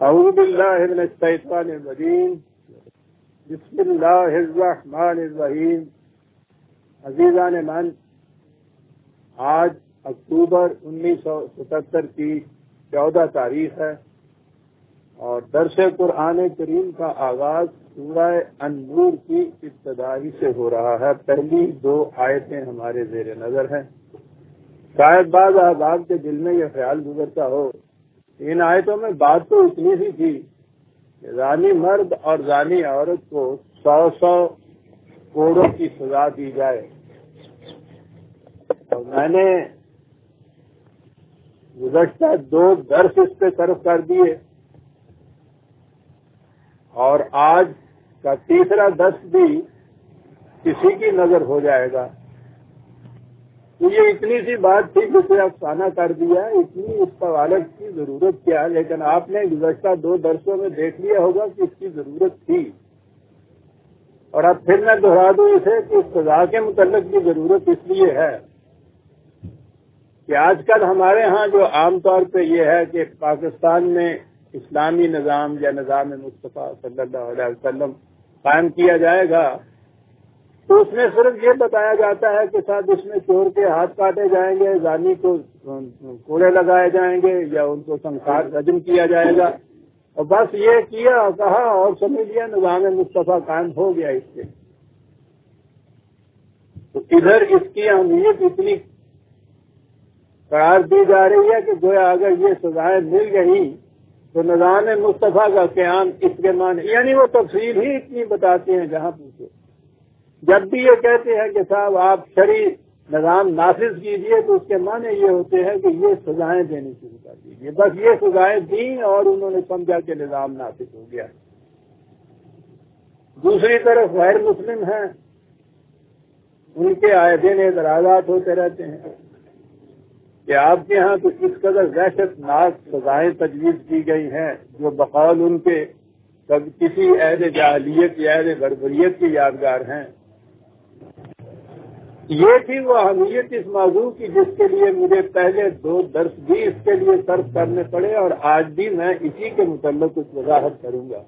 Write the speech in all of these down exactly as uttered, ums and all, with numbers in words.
اعوذ باللہ من الشیطان الرجیم بسم اللہ الرحمن الرحیم. عزیزان من، آج اکتوبر انیس سو ستہتر کی چودہ تاریخ ہے اور درس قرآن کریم کا آغاز سورہ النور کی ابتدائی سے ہو رہا ہے. پہلی دو آیتیں ہمارے زیر نظر ہیں. شاید بعض احباب کے دل میں یہ خیال گزرتا ہو ان آیتوں میں بات تو اتنی سی تھی کہ زانی مرد اور زانی عورت کو سو سو کوڑوں کی سزا دی جائے. اور میں نے گزشتہ دو درس اس پہ صرف کر دیے اور آج کا تیسرا درس بھی کسی کی نظر ہو جائے گا. تو یہ اتنی سی بات تھی جسے افسانہ کر دیا، اتنی اس قوالت کی ضرورت کیا، لیکن آپ نے گزشتہ دو درسوں میں دیکھ لیا ہوگا کہ اس کی ضرورت تھی. اور اب پھر میں دہرا دوں اسے کہ اس سزا کے متعلق کی ضرورت اس لیے ہے کہ آج کل ہمارے ہاں جو عام طور پہ یہ ہے کہ پاکستان میں اسلامی نظام یا نظام مصطفیٰ صلی اللہ علیہ وسلم قائم کیا جائے گا تو اس میں صرف یہ بتایا جاتا ہے کہ ساتھ اس میں چور کے ہاتھ کاٹے جائیں گے، زانی کو کوڑے لگائے جائیں گے یا ان کو سنسار رجم کیا جائے گا، اور بس یہ کیا کہا اور سمجھ لیا نظام مصطفیٰ قائم ہو گیا. اس سے تو ادھر اس کی اہمیت اتنی قرار دی جا رہی ہے کہ گویا اگر یہ سزائیں مل گئی تو نظام مصطفیٰ کا قیام اس کے معنی، یعنی وہ تفصیل ہی اتنی بتاتے ہیں جہاں پوچھو. جب بھی یہ کہتے ہیں کہ صاحب آپ شرعی نظام نافذ کیجئے تو اس کے معنی یہ ہوتے ہیں کہ یہ سزائیں دینی شروع کر دیجیے. بس یہ سزائیں دیں اور انہوں نے سمجھا کہ نظام نافذ ہو گیا. دوسری طرف غیر مسلم ہیں، ان کے آئے دن اعتراضات ہوتے رہتے ہیں کہ آپ کے ہاں تو اس قدر وحشت ناک سزائیں تجویز کی گئی ہیں جو بقول ان کے کسی عہد جاہلیت یا عہد بربریت کی یادگار ہیں. یہ تھی وہ اہمیت اس موضوع کی جس کے لیے مجھے پہلے دو درس بھی اس کے لیے صرف کرنے پڑے اور آج بھی میں اسی کے متعلق کچھ وضاحت کروں گا.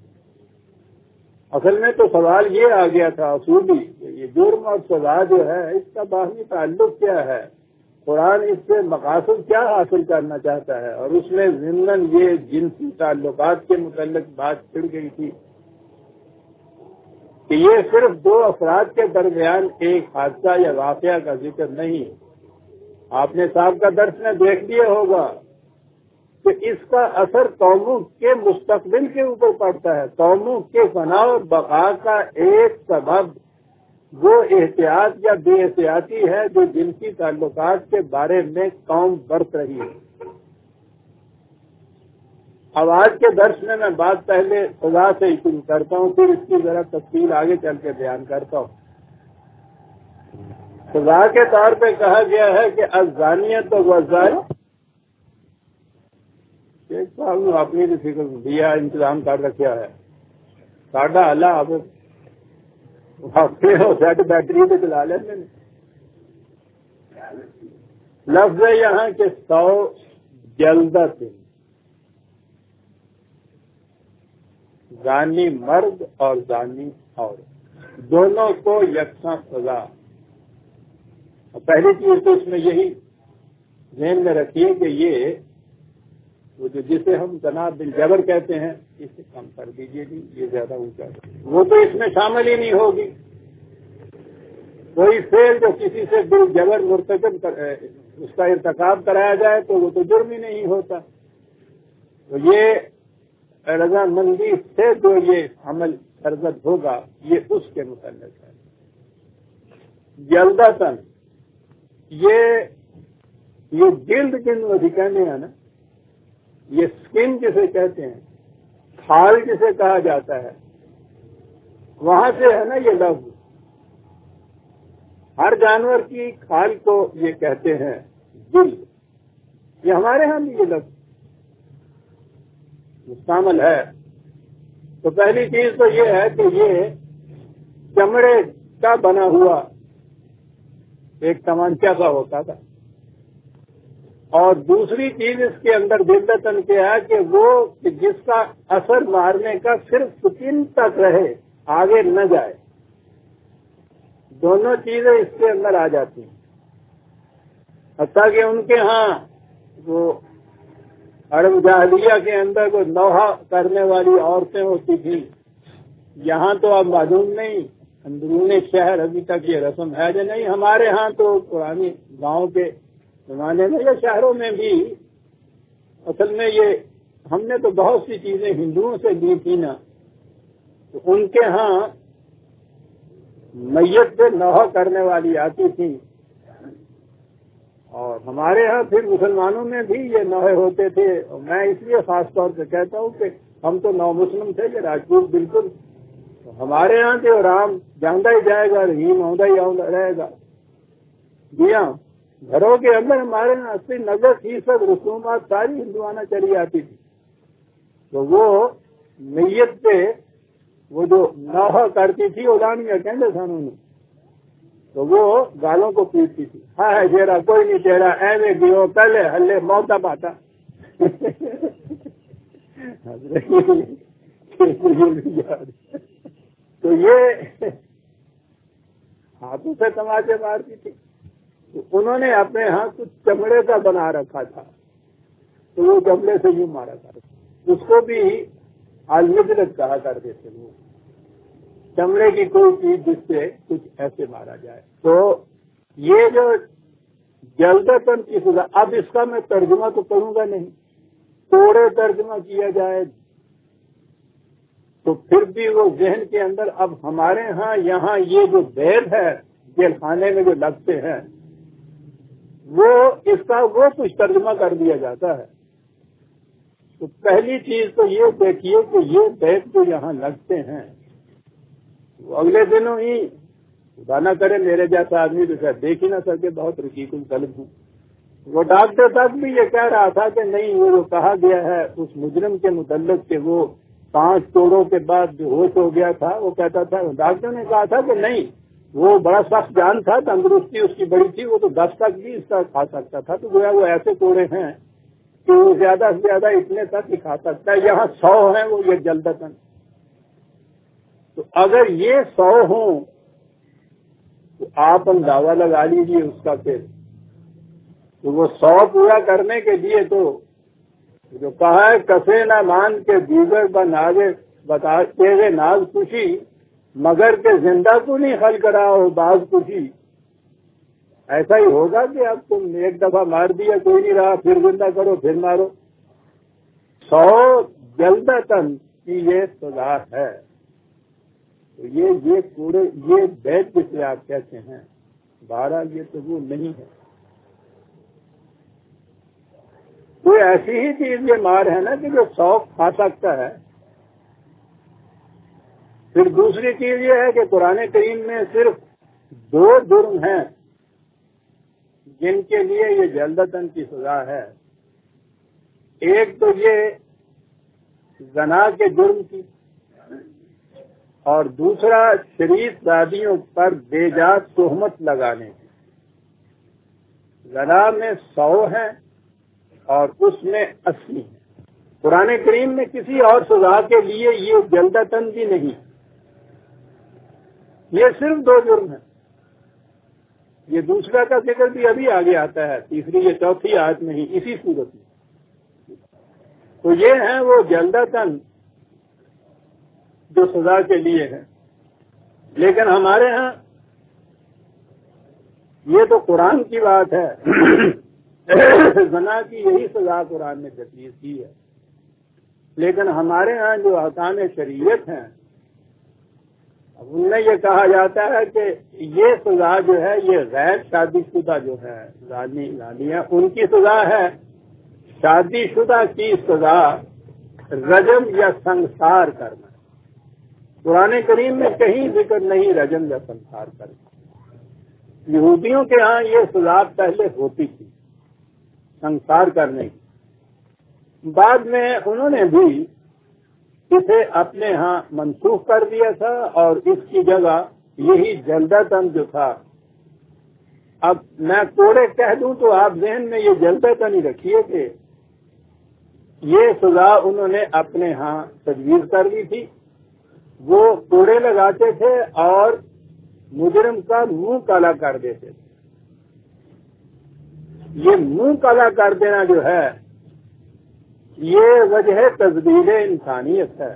اصل میں تو سوال یہ آ گیا تھا اصولی کہ یہ جرم اور سزا جو ہے اس کا باہمی تعلق کیا ہے، قرآن اس سے مقاصد کیا حاصل کرنا چاہتا ہے. اور اس میں ضمن یہ جنسی تعلقات کے متعلق بات چھڑ گئی تھی کہ یہ صرف دو افراد کے درمیان ایک حادثہ یا واقعہ کا ذکر نہیں. آپ نے صاحب کا درس میں دیکھ لیا ہوگا کہ اس کا اثر قوموں کے مستقبل کے اوپر پڑتا ہے. قوموں کے فنا و بقا کا ایک سبب وہ احتیاط یا بے احتیاطی ہے جو جنسی تعلقات کے بارے میں قوم برت رہی ہے. اب آج کے درس میں میں بات پہلے سزا سے ہی شروع کرتا ہوں، پھر اس کی ذرا تفصیل آگے چل کے بیان کرتا ہوں. سزا کے طور پہ کہا گیا ہے کہ الزانیۃ والزانی، ایک صاحب نے اپنی بھی فکر دیا انتظام کر رکھا ہے ساڈا اللہ اب سیٹ بیٹری پہ چلا لیں. لفظ ہے یہاں کے سو جلدت، زانی مرد اور زانی عورت دونوں کو یکساں سزا. پہلی چیز تو اس میں یہی ذہن میں رکھیے کہ یہ وہ جو جسے ہم زنا بالجبر کہتے ہیں اسے کم کر دیجیے جی، یہ زیادہ اونچا ہے. وہ تو اس میں شامل ہی نہیں ہوگی. کوئی فعل جو کسی سے بالجبر مرتکب کر اس کا ارتکاب کرایا جائے تو وہ تو جرم ہی نہیں ہوتا. تو یہ رضامندی سے جو یہ عمل سرزد ہوگا یہ اس کے متعلق ہے. جلدتاً یہ یہ جلد جن وہ کہنے ہیں نا، یہ سکن جسے کہتے ہیں، کھال جسے کہا جاتا ہے، وہاں سے ہے نا یہ لفظ. ہر جانور کی کھال کو یہ کہتے ہیں جلد. یہ ہمارے ہاں بھی یہ لفظ مستعمل ہے. تو پہلی چیز تو یہ ہے کہ یہ چمڑے کا بنا ہوا ایک تمانچہ کا ہوتا تھا اور دوسری چیز اس کے اندر جلدتاً کیا ہے کہ وہ جس کا اثر مارنے کا صرف سکین تک رہے، آگے نہ جائے، دونوں چیزیں اس کے اندر آ جاتی ہیں۔ حتیٰ کہ ان کے ہاں وہ عرب جاہلیہ کے اندر وہ نوحہ کرنے والی عورتیں ہوتی تھیں، یہاں تو اب معلوم نہیں، اندرون شہر ابھی تک یہ رسم ہے یا نہیں، ہمارے ہاں تو پرانی گاؤں کے زمانے میں یا شہروں میں بھی اصل میں یہ ہم نے تو بہت سی چیزیں ہندوؤں سے لی تھی نا، تو ان کے ہاں میت سے نوحہ کرنے والی آتی تھی، اور ہمارے ہاں پھر مسلمانوں میں بھی یہ نوحے ہوتے تھے۔ میں اس لیے خاص طور سے کہتا ہوں کہ ہم تو نو مسلم تھے، یہ راجپوت بالکل ہمارے ہاں جو رام جاندہ ہی جائے گا، رحیم آؤں ہی آؤں رہے گا۔ جی ہاں، گھروں کے اندر ہمارے یہاں اسی نبے فیصد رسومات ساری ہندوانہ چلی آتی تھی، تو وہ میت پہ وہ جو نوحہ کرتی تھی اولانیاں کہتے تھا انہوں نے، تو وہ گالوں کو پیٹتی تھی، ہاں ہے جیرا کوئی نہیں تیرا ایوے گیو پہلے ہلے موتا پاتا۔ تو یہ ہاتھوں سے تماچے مارتی تھی، تو انہوں نے اپنے ہاں کچھ چمڑے کا بنا رکھا تھا، تو وہ چمڑے سے یوں مارا کرتے، اس کو بھی المجلد کہا کرتے تھے وہ، چمڑے کی کوئی چیز جس سے کچھ ایسے مارا جائے۔ تو یہ جو جلدتاً کی سزا، اب اس کا میں ترجمہ تو کروں گا نہیں، توڑے ترجمہ کیا جائے تو پھر بھی وہ ذہن کے اندر، اب ہمارے ہاں یہاں یہ جو بیل ہے جیل خانے میں جو لگتے ہیں، وہ اس کا وہ کچھ ترجمہ کر دیا جاتا ہے۔ تو پہلی چیز تو یہ دیکھیے کہ یہ بیل جو یہاں لگتے ہیں وہ اگلے دنوں ہی خدا نہ کرے میرے جیسا آدمی تو شاید دیکھ ہی نہ سکے، بہت رقیق القلب ہوں، وہ ڈاکٹر تک بھی یہ کہہ رہا تھا کہ نہیں، وہ جو کہا گیا ہے اس مجرم کے متعلق کہ وہ پانچ توڑوں کے بعد جو ہوش ہو گیا تھا، وہ کہتا تھا، ڈاکٹر نے کہا تھا کہ نہیں، وہ بڑا سخت جان تھا، تندرستی اس کی بڑی تھی، وہ تو دس تک بھی اس کا کھا سکتا تھا، تو گویا وہ ایسے توڑے ہیں کہ وہ زیادہ سے زیادہ اتنے تک ہی کھا سکتا ہے، یہاں سو ہیں وہ یہ جلدتاً۔ تو اگر یہ سو ہوں تو آپ اندازہ لگا لیجیے اس کا پھر، تو وہ سو پورا کرنے کے لیے تو جو کہا ہے کسے نہ مان کے دیگر بن آگے بتاتے ہوئے ناز خوشی، مگر کہ زندہ کو نہیں خل کرا ہو باز خوشی، ایسا ہی ہوگا کہ اب تم ایک دفعہ مار دیا کوئی نہیں رہا، پھر زندہ کرو پھر مارو، سو جلدتاً کی یہ سزا ہے۔ تو یہ یہ پورے یہ بیت جسے آپ کہتے ہیں، بارہ یہ تو وہ نہیں ہے، کوئی ایسی ہی چیز یہ مار ہے نا کہ جو سو کھا سکتا ہے۔ پھر دوسری چیز یہ ہے کہ قرآن کریم میں صرف دو جرم ہیں جن کے لیے یہ جلدتاً کی سزا ہے، ایک تو یہ زنا کے جرم کی، اور دوسرا شریف شادیوں پر بے جا تہمت لگانے کی۔ زنا میں سو ہیں اور اس میں اسی ہیں، قرآن کریم میں کسی اور سزا کے لیے یہ جلدتاً بھی نہیں، یہ صرف دو جرم ہیں۔ یہ دوسرا کا ذکر بھی ابھی آگے آتا ہے، تیسری یہ چوتھی آیت میں ہی اسی صورت میں۔ تو یہ ہیں وہ جلدتاً جو سزا کے لیے ہے، لیکن ہمارے ہاں یہ تو قرآن کی بات ہے، زنا کی یہی سزا قرآن نے تجویز کی ہے، لیکن ہمارے ہاں جو احکام شریعت ہیں اب ان میں یہ کہا جاتا ہے کہ یہ سزا جو ہے یہ غیر شادی شدہ جو ہے زانی زانیہ ان کی سزا ہے، شادی شدہ کی سزا رجم یا سنسار کرنا۔ قرآن کریم میں کہیں ذکر نہیں رجم یا سنسار کرنا۔ یہودیوں کے ہاں یہ سزا پہلے ہوتی تھی سنسار کرنے کی، بعد میں انہوں نے بھی اسے اپنے ہاں منسوخ کر دیا تھا، اور اس کی جگہ یہی جلدتاً جو تھا اب میں کوڑے کہہ دوں تو آپ ذہن میں یہ جلدہ تو نہیں رکھیے کہ یہ سزا انہوں نے اپنے ہاں تجویز کر لی تھی. وہ کوڑے لگاتے تھے اور مجرم کا منہ کالا کر دیتے تھے. یہ منہ کالا کر دینا جو ہے یہ وجہ تذلیل انسانیت ہے.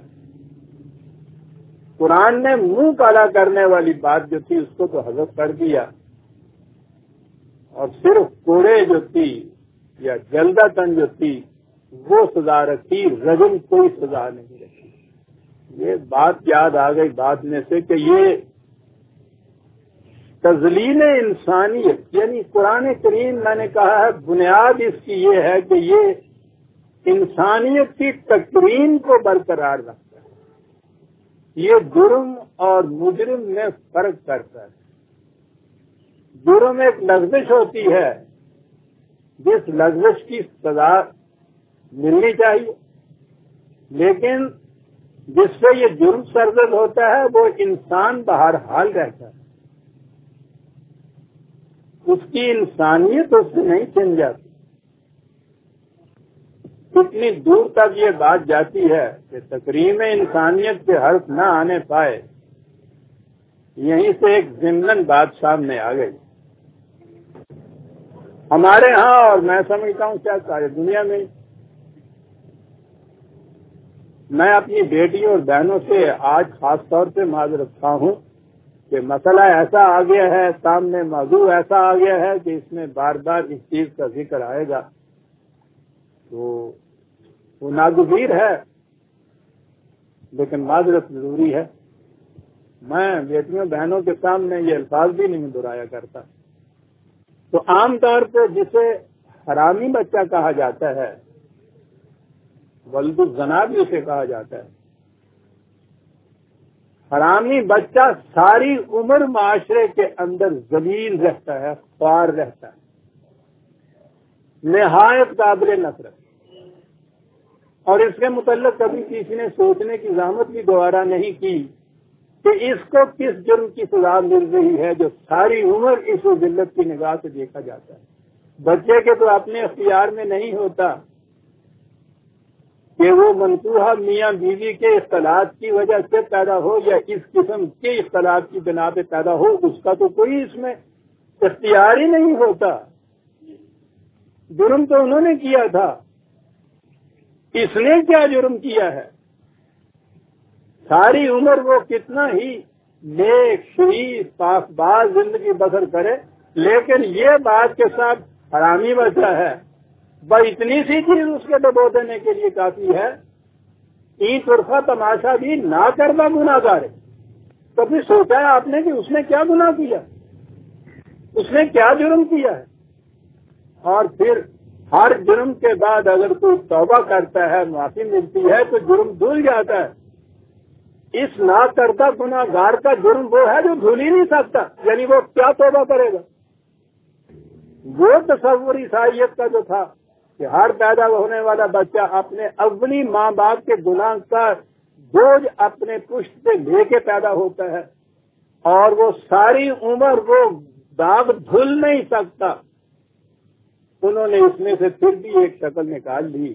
قرآن نے منہ کالا کرنے والی بات جو تھی اس کو تو حذف کر دیا اور صرف کوڑے جو تھی یا جلدہ تن جو تھی وہ سزا رکھی، رجم کوئی سزا نہیں رکھی. یہ بات یاد آ گئی بعد میں سے کہ یہ تذلیل انسانیت یعنی قرآن کریم میں نے کہا ہے بنیاد اس کی یہ ہے کہ یہ انسانیت کی تکریم کو برقرار رکھتا ہے. یہ جرم اور مجرم میں فرق کرتا ہے. جرم ایک لغزش ہوتی ہے جس لغزش کی سزا ملنی چاہیے، لیکن جس سے یہ جرم سرزد ہوتا ہے وہ انسان بہرحال رہتا ہے. اس کی انسانیت اس سے نہیں چھن جاتی. کتنی دور تک یہ بات جاتی ہے کہ تکریم انسانیت کے حرف نہ آنے پائے. یہیں سے ایک ضمن بات سامنے آ گئی ہمارے ہاں اور میں سمجھتا ہوں کیا ساری دنیا میں. میں اپنی بیٹیوں اور بہنوں سے آج خاص طور سے معذرت خواہ ہوں کہ مسئلہ ایسا آ گیا ہے، سامنے موضوع ایسا آ گیا ہے کہ اس میں بار بار اس چیز کا ذکر آئے گا تو وہ ناگزیر ہے، لیکن معذرت ضروری ہے. میں بیٹیوں بہنوں کے سامنے یہ الفاظ بھی نہیں دہرایا کرتا. تو عام طور پہ جسے حرامی بچہ کہا جاتا ہے، ولد الزنا بھی اسے کہا جاتا ہے. حرامی بچہ ساری عمر معاشرے کے اندر ذلیل رہتا ہے، خوار رہتا ہے، نہایت قابل نفرت. اور اس کے متعلق کبھی کسی نے سوچنے کی زحمت بھی گوارا نہیں کی کہ اس کو کس جرم کی سزا مل رہی ہے جو ساری عمر اس ذلت کی نگاہ سے دیکھا جاتا ہے. بچے کے تو اپنے اختیار میں نہیں ہوتا کہ وہ منصوبہ میاں بیوی کے اختلاط کی وجہ سے پیدا ہو یا اس قسم کے اختلاط کی بنا پہ پیدا ہو. اس کا تو کوئی اس میں اختیار ہی نہیں ہوتا. جرم تو انہوں نے کیا تھا. اس نے کیا جرم کیا ہے؟ ساری عمر وہ کتنا ہی نیک شریف پاک باز زندگی بسر کرے، لیکن یہ بات کے ساتھ حرامی بچہ ہے، بس اتنی سی چیز اس کے ڈبو دینے کے لیے کافی ہے. این طرفہ تماشا بھی نہ کردہ گناہ گار ہے. کبھی سوچا ہے آپ نے کہ اس نے کیا گناہ کیا، اس نے کیا جرم کیا ہے؟ اور پھر ہر جرم کے بعد اگر کوئی توبہ کرتا ہے، معافی ملتی ہے تو جرم دھل جاتا ہے. اس نہ کردہ گناہ گار کا جرم وہ ہے جو دھل ہی نہیں سکتا، یعنی وہ کیا توبہ کرے گا؟ وہ تصور عیسائیت کا جو تھا کہ ہر پیدا ہونے والا بچہ اپنے اولی ماں باپ کے گناہ کا بوجھ اپنے پشت پہ لے کے پیدا ہوتا ہے اور وہ ساری عمر وہ داغ دھل نہیں سکتا. انہوں نے اس میں سے پھر بھی ایک شکل نکال لی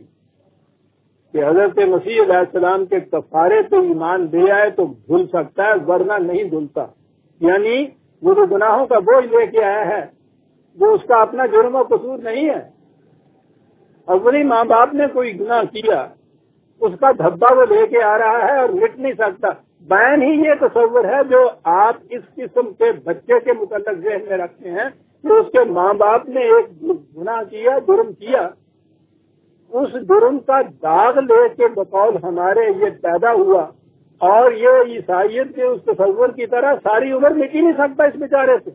کہ حضرت مسیح علیہ السلام کے کفارے پہ ایمان لے آئے تو دھل سکتا ہے ورنہ نہیں دھلتا. یعنی وہ جو گناہوں کا بوجھ لے کے آیا ہے وہ اس کا اپنا جرم و قصور نہیں ہے. اولی ماں باپ نے کوئی گناہ کیا اس کا دھبا وہ لے کے آ رہا ہے اور مٹ نہیں سکتا. بیان ہی یہ تصور ہے جو آپ اس قسم کے بچے کے متعلق ذہن میں رکھتے ہیں کہ اس کے ماں باپ نے ایک گناہ کیا، جرم کیا، اس جرم کا داغ لے کے بقول ہمارے یہ پیدا ہوا اور یہ عیسائیت کے اس تصور کی طرح ساری عمر مٹ ہی نہیں سکتا اس بیچارے سے.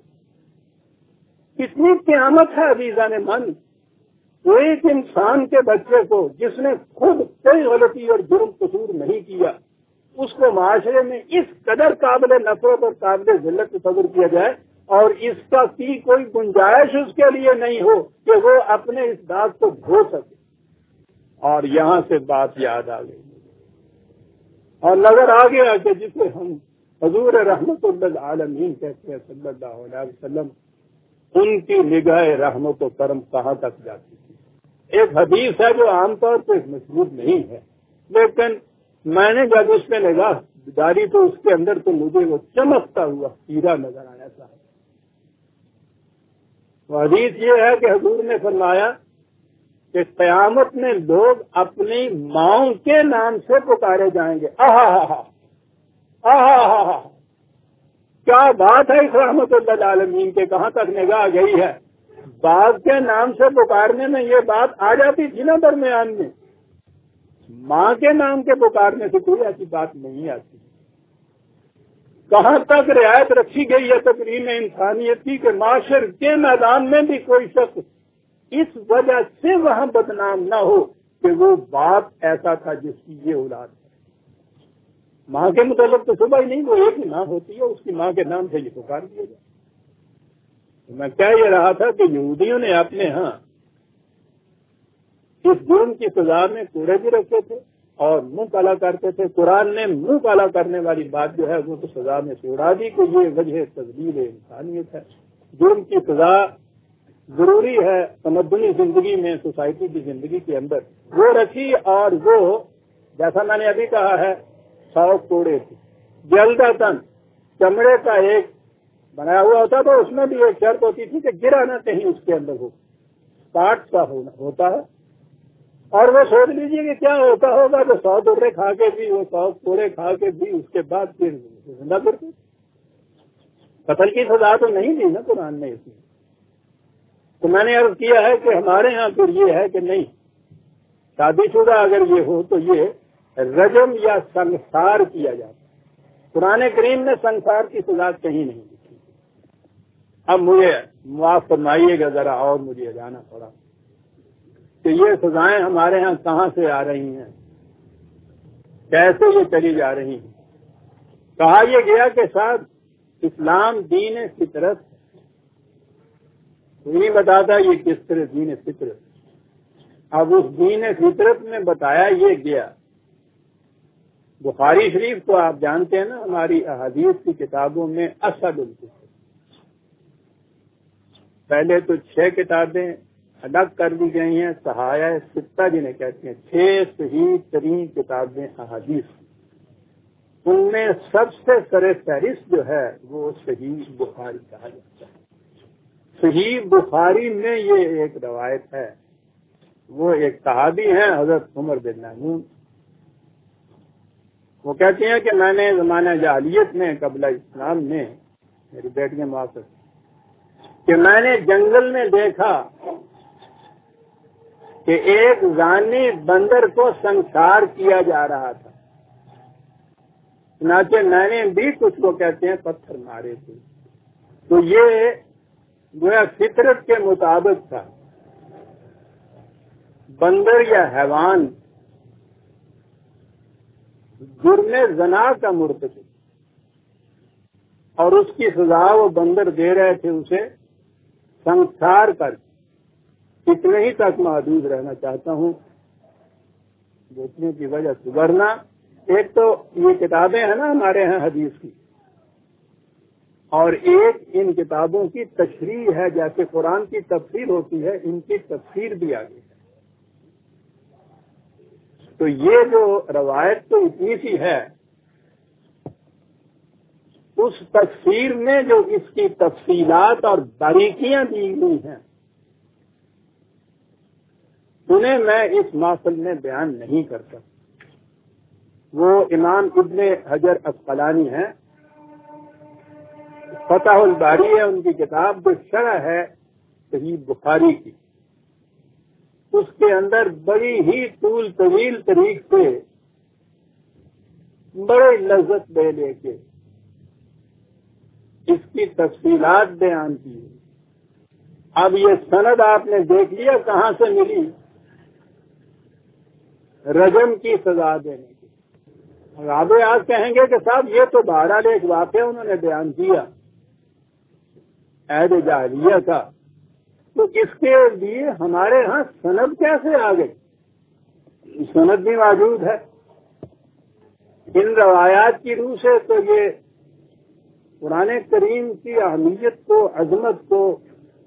کتنی قیامت ہے عزیزان من. ایک انسان کے بچے کو جس نے خود کوئی غلطی اور جرم قصور نہیں کیا اس کو معاشرے میں اس قدر قابل نفرت اور قابل ذلت تصور کیا جائے اور اس کا کی کوئی گنجائش اس کے لیے نہیں ہو کہ وہ اپنے اس داغ کو دھو سکے. اور یہاں سے بات یاد آ گئی اور نظر آ گیا کہ جسے ہم حضور رحمت اللہ عالمین کہتے ہیں صلی اللہ علیہ وسلم، ان کی نگاہ رحمت و کرم کہاں تک جاتی تھی۔ ایک حدیث ہے جو عام طور پہ مشہور نہیں ہے، لیکن میں نے جب اس پہ نگاہ ڈالی تو اس کے اندر تو مجھے وہ چمکتا ہوا ہیرا نظر آیا تھا۔ وہ حدیث یہ ہے کہ حضور نے فرمایا کہ قیامت میں لوگ اپنی ماؤں کے نام سے پکارے جائیں گے۔ آہا ہا ہا آہا ہا ہا، کیا بات ہے اس رحمت اللہ عالمین کے، کہاں تک نگاہ گئی ہے۔ باپ کے نام سے پکارنے میں یہ بات آ جاتی تھی نا درمیان میں، ماں کے نام کے پکارنے سے کوئی ایسی بات نہیں آتی۔ کہاں تک رعایت رکھی گئی ہے تقریم انسانیت کی کہ معاشر کے میدان میں بھی کوئی شخص اس وجہ سے وہاں بدنام نہ ہو کہ وہ باپ ایسا تھا جس کی یہ اولاد ہے۔ ماں کے متعلق تو صبح ہی نہیں، وہ ایک ہی ماں ہوتی ہے، اس کی ماں کے نام سے یہ پکار دیا جائے۔ میں کہہ یہ رہا تھا کہ یہودیوں نے اپنے ہاں اس جرم کی سزا میں کوڑے بھی رکھے تھے اور منہ کالا کرتے تھے۔ قرآن نے منہ کالا کرنے والی بات جو ہے وہ تو سزا میں سے اڑا دی کہ یہ وجہ تذلیل انسانیت ہے۔ جرم کی سزا ضروری ہے تمدنی زندگی میں، سوسائٹی کی زندگی کے اندر، وہ رکھی، اور وہ جیسا میں نے ابھی کہا ہے سو کوڑے تھے۔ جلدا تن چمڑے کا ایک بنایا ہوا ہوتا تو اس میں بھی ایک شرط ہوتی تھی کہ گرا نہ کہیں اس کے اندر ہو، کاٹ سا ہوتا ہے، اور وہ سوچ لیجیے کہ کیا ہوتا ہوگا تو سو دوڑے کھا کے بھی، وہ سو کوڑے کھا کے بھی اس کے بعد پھر زندہ کرتے۔ قتل کی سزا تو نہیں دی نا قرآن نے اس میں۔ تو میں نے عرض کیا ہے کہ ہمارے ہاں پھر یہ ہے کہ نہیں، شادی شدہ اگر یہ ہو تو یہ رجم یا سنسار کیا جاتا ہے۔ قرآن کریم نے سنسار کی سزا کہیں نہیں لکھی۔ اب مجھے معاف فرمائیے گا ذرا، اور مجھے جانا پڑا کہ یہ سزائیں ہمارے ہاں کہاں سے آ رہی ہیں، کیسے یہ چلی جا رہی ہیں۔ کہا یہ گیا کہ صاحب اسلام دین فطرت، نہیں بتاتا یہ کس طرح دین فطرت۔ اب اس دین فطرت میں بتایا یہ گیا، بخاری شریف تو آپ جانتے ہیں نا، ہماری احادیث کی کتابوں میں اسد الکتب، پہلے تو چھ کتابیں الگ کر دی گئی ہیں، صحائح ستہ جنہیں کہتے ہیں، چھ صحیح ترین کتابیں احادیث، ان میں سب سے سر فہرست جو ہے وہ صحیح بخاری کہا جاتا ہے۔ صحیح بخاری میں یہ ایک روایت ہے، وہ ایک صحابی ہیں حضرت عمر بن نعمان، وہ کہتے ہیں کہ میں نے زمانہ جاہلیت میں قبل اسلام میں، میری بیٹیاں معاف کہ میں نے جنگل میں دیکھا کہ ایک زانی بندر کو سنسار کیا جا رہا تھا، چنانچہ میں نے بھی کچھ کو کہتے ہیں پتھر مارے تھے۔ تو یہ گویا فطرت کے مطابق تھا، بندر یا حیوان جرم زنا کا مرتکب، اور اس کی سزا وہ بندر دے رہے تھے اسے سنسار کر۔ اتنے ہی تک محدود رہنا چاہتا ہوں دیکھنے کی وجہ سے، ورنہ ایک تو یہ کتابیں ہیں نا ہمارے ہاں حدیث کی، اور ایک ان کتابوں کی تشریح ہے، جیسے قرآن کی تفسیر ہوتی ہے، ان کی تفسیر بھی آگے ہے۔ تو یہ جو روایت تو اتنی سی ہے، اس تفسیر میں جو اس کی تفصیلات اور باریکیاں دی ہوئی ہیں انہیں میں اس محفل میں بیان نہیں کرتا۔ وہ امام ابن حجر عسقلانی ہیں، فتح الباری ہے ان کی کتاب، جو شرح ہے صحیح بخاری کی، اس کے اندر بڑی ہی طول طویل طریق سے بڑے لذت لے لے کے اس کی تفصیلات بیان کی۔ اب یہ سند آپ نے دیکھ لیا کہاں سے ملی، رجم کی سزا دینے کی۔ آپ آج کہیں گے کہ صاحب یہ تو بہرحال ایک واقعہ انہوں نے بیان کیا عہد جاہلیہ کا، تو اس کے لیے ہمارے ہاں سند کیسے آ گئی؟ سند بھی موجود ہے ان روایات کی روح سے۔ تو یہ قرآن کریم کی اہمیت کو، عظمت کو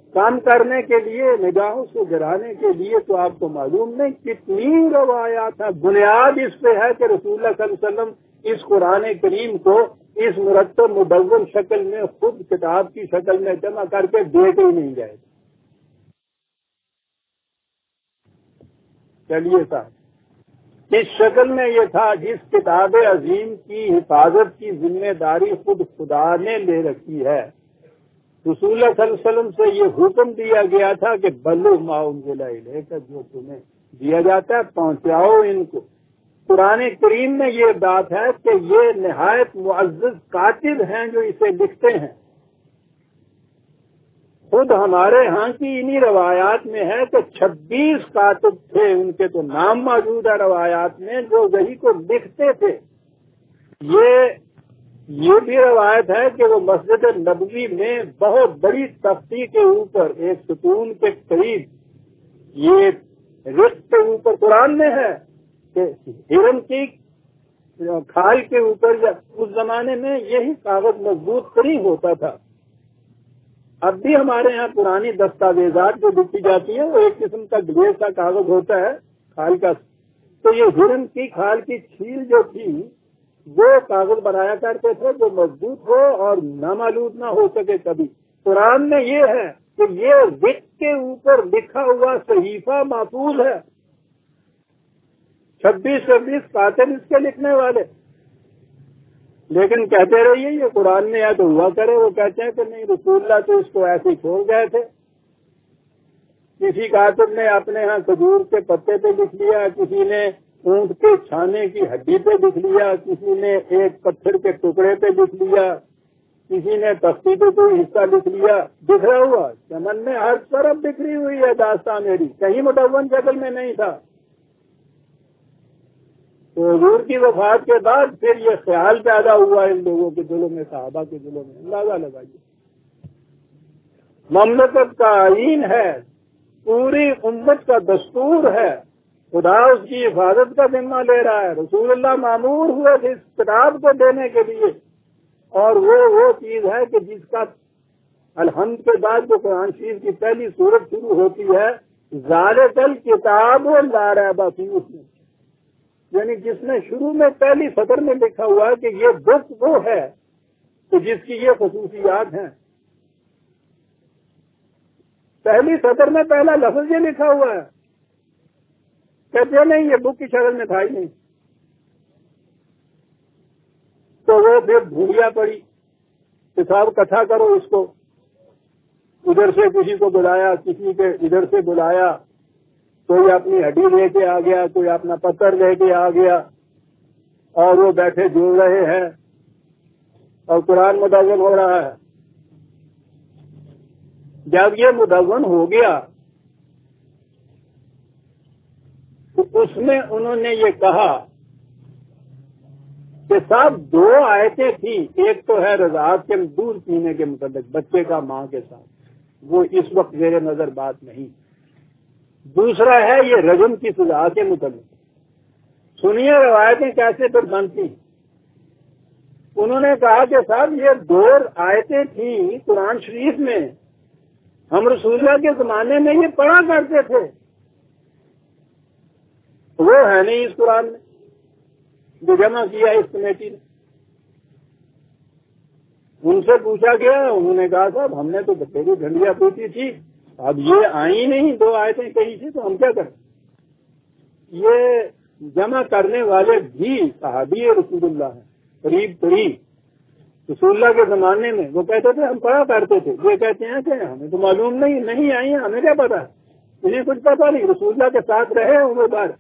کام کرنے کے لیے، نگاہوں سے گرانے کے لیے تو آپ کو معلوم نہیں کتنی روایات ہیں. بنیاد اس پہ ہے کہ رسول اللہ صلی اللہ علیہ وسلم اس قرآن کریم کو اس مرتب مدون شکل میں خود کتاب کی شکل میں جمع کر کے دے کے ہی نہیں گئے. چلیے صاحب، اس شکل میں یہ تھا جس کتاب عظیم کی حفاظت کی ذمہ داری خود خدا نے لے رکھی ہے. رسول اللہ صلی اللہ علیہ وسلم سے یہ حکم دیا گیا تھا کہ بلغ ما انزل الیک، جو تمہیں دیا جاتا ہے پہنچاؤ ان کو. قرآن کریم میں یہ بات ہے کہ یہ نہایت معزز کاتب ہیں جو اسے لکھتے ہیں. خود ہمارے ہاں کی انہی روایات میں ہے کہ چھبیس کاتب تھے، ان کے تو نام موجود ہے روایات میں، جو وحی کو لکھتے تھے. یہ یہ بھی روایت ہے کہ وہ مسجد نبوی میں بہت بڑی تختی کے اوپر ایک ستون کے قریب، یہ رخ کے اوپر قرآن میں ہے کہ ہرن کی کھال کے اوپر اس زمانے میں یہی کاغذ مضبوط ترین ہوتا تھا. اب بھی ہمارے یہاں پرانی دستاویزات جو لکھی جاتی ہیں وہ ایک قسم کا گلیز کا کاغذ ہوتا ہے کھال کا. تو یہ ہرن کی کھال کی چھیل جو تھی وہ کاغذ بنایا کرتے تھے جو مضبوط ہو اور نامعلوم نہ ہو سکے کبھی. قرآن میں یہ ہے کہ یہ رخ کے اوپر لکھا ہوا صحیفہ محفوظ ہے. چھبیس چھبیس کاتب اس کے لکھنے والے، لیکن کہتے رہیے یہ قرآن میں یا تو ہوا کرے. وہ کہتے ہیں کہ نہیں، رسول اللہ تو اس کو ایسے ہی چھوڑ گئے تھے. کسی کاتب نے اپنے ہاں کھجور کے پتے پہ لکھ لیا، کسی نے اونٹ کے چھانے کی ہڈی پہ لکھ لیا، کسی نے ایک پتھر کے ٹکڑے پہ لکھ لیا، کسی نے تختی پہ کوئی حصہ لکھ لیا. بکھرا ہوا چمن میں ہر طرف بکھری ہوئی ہے داستان میری، کہیں مدون شکل میں نہیں تھا. تو حضور کی وفات کے بعد پھر یہ خیال پیدا ہوا ان لوگوں کے دلوں میں، صحابہ کے دلوں میں. اندازہ لگائیے، مملکت کا آئین ہے، پوری امت کا دستور ہے، خدا اس کی حفاظت کا ذمہ لے رہا ہے. رسول اللہ مامور ہوئے تھے اس کتاب کو دینے کے لیے، اور وہ وہ چیز ہے کہ جس کا الحمد کے بعد جو قرآن شریف کی پہلی سورت شروع ہوتی ہے، ذالک الکتاب لا ریب فیہ، اس میں یعنی جس نے شروع میں پہلی سطر میں لکھا ہوا ہے کہ یہ بک وہ ہے کہ جس کی یہ خصوصیات ہیں. پہلی سطر میں پہلا لفظ یہ لکھا ہوا ہے. کہتے نہیں یہ بک کی شکل میں تھا ہی نہیں. تو وہ پھر بھولیا پڑی کہ صاحب کتھا کرو اس کو. ادھر سے کسی کو بلایا، کسی کے ادھر سے بلایا، کوئی اپنی ہڈی لے کے آ گیا، کوئی اپنا پتھر لے کے آ گیا، اور وہ بیٹھے جڑ رہے ہیں اور قرآن مدون ہو رہا ہے. جب یہ مدون ہو گیا تو اس میں انہوں نے یہ کہا کہ صاحب دو آیتیں تھیں، ایک تو ہے رضاعت کے دودھ پینے کے متعلق بچے کا ماں کے ساتھ، وہ اس وقت میرے نظر بات نہیں. دوسرا ہے یہ رجم کی سزا کے متعلق. سنیے روایتیں کیسے پھر بنتی. انہوں نے کہا کہ صاحب یہ دو آیتیں تھیں قرآن شریف میں، ہم رسول اللہ کے زمانے میں یہ پڑھا کرتے تھے، وہ ہے نہیں اس قرآن میں جو جمع کیا اس کمیٹی نے. ان سے پوچھا گیا، انہوں نے کہا صاحب ہم نے تو بچے کی ڈھنڈیاں پوچھی تھی، اب یہ آئی نہیں، دو آیتیں کہی تھی تو ہم کیا کریں. یہ جمع کرنے والے بھی صحابی رسول اللہ ہیں، قریب قریب رسول اللہ کے زمانے میں. وہ کہتے تھے ہم پڑھا کرتے تھے. یہ کہتے ہیں کہ ہمیں تو معلوم نہیں نہیں آئی ہیں، ہمیں کیا پتا، انہیں کچھ پتا نہیں. رسول اللہ کے ساتھ رہے عمر بھر،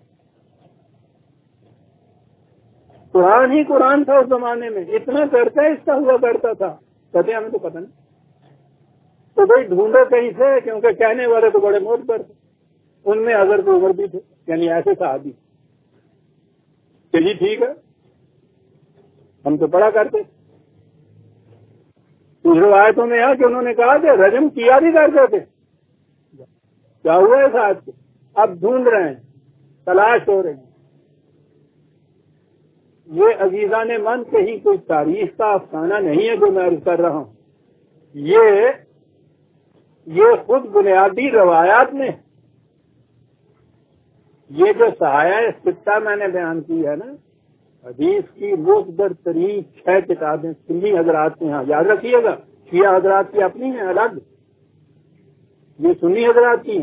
قرآن ہی قرآن تھا اس زمانے میں، اتنا چرچا اس کا ہوا کرتا تھا. کہتے ہمیں تو پتا نہیں. تو بھائی ڈھونڈو کہیں سے، کیونکہ کہنے والے تو بڑے موت پر تھے. ان میں حضرت عمر بھی تھے، یعنی ایسے صحابی کہ جی ٹھیک ہے ہم تو پڑھا کرتے. کچھ روایتوں میں ہے کہ انہوں نے کہا کہ رجم کیا بھی کرتے تھے. کیا ہوا ہے ساتھ کے اب ڈھونڈ رہے ہیں، تلاش ہو رہے ہیں. یہ عزیزان من کہیں کوئی تاریخ کا افسانہ نہیں ہے جو میں عرض کر رہا ہوں. یہ یہ خود بنیادی روایات میں یہ جو سایہ سکہ میں نے بیان کی ہے نا، حدیث کی معتبر ترین چھ کتابیں سنی حضرات کے ہاں، یاد رکھیے گا، شیعہ حضرات کی اپنی ہیں الگ، یہ سنی حضرات کی ہیں،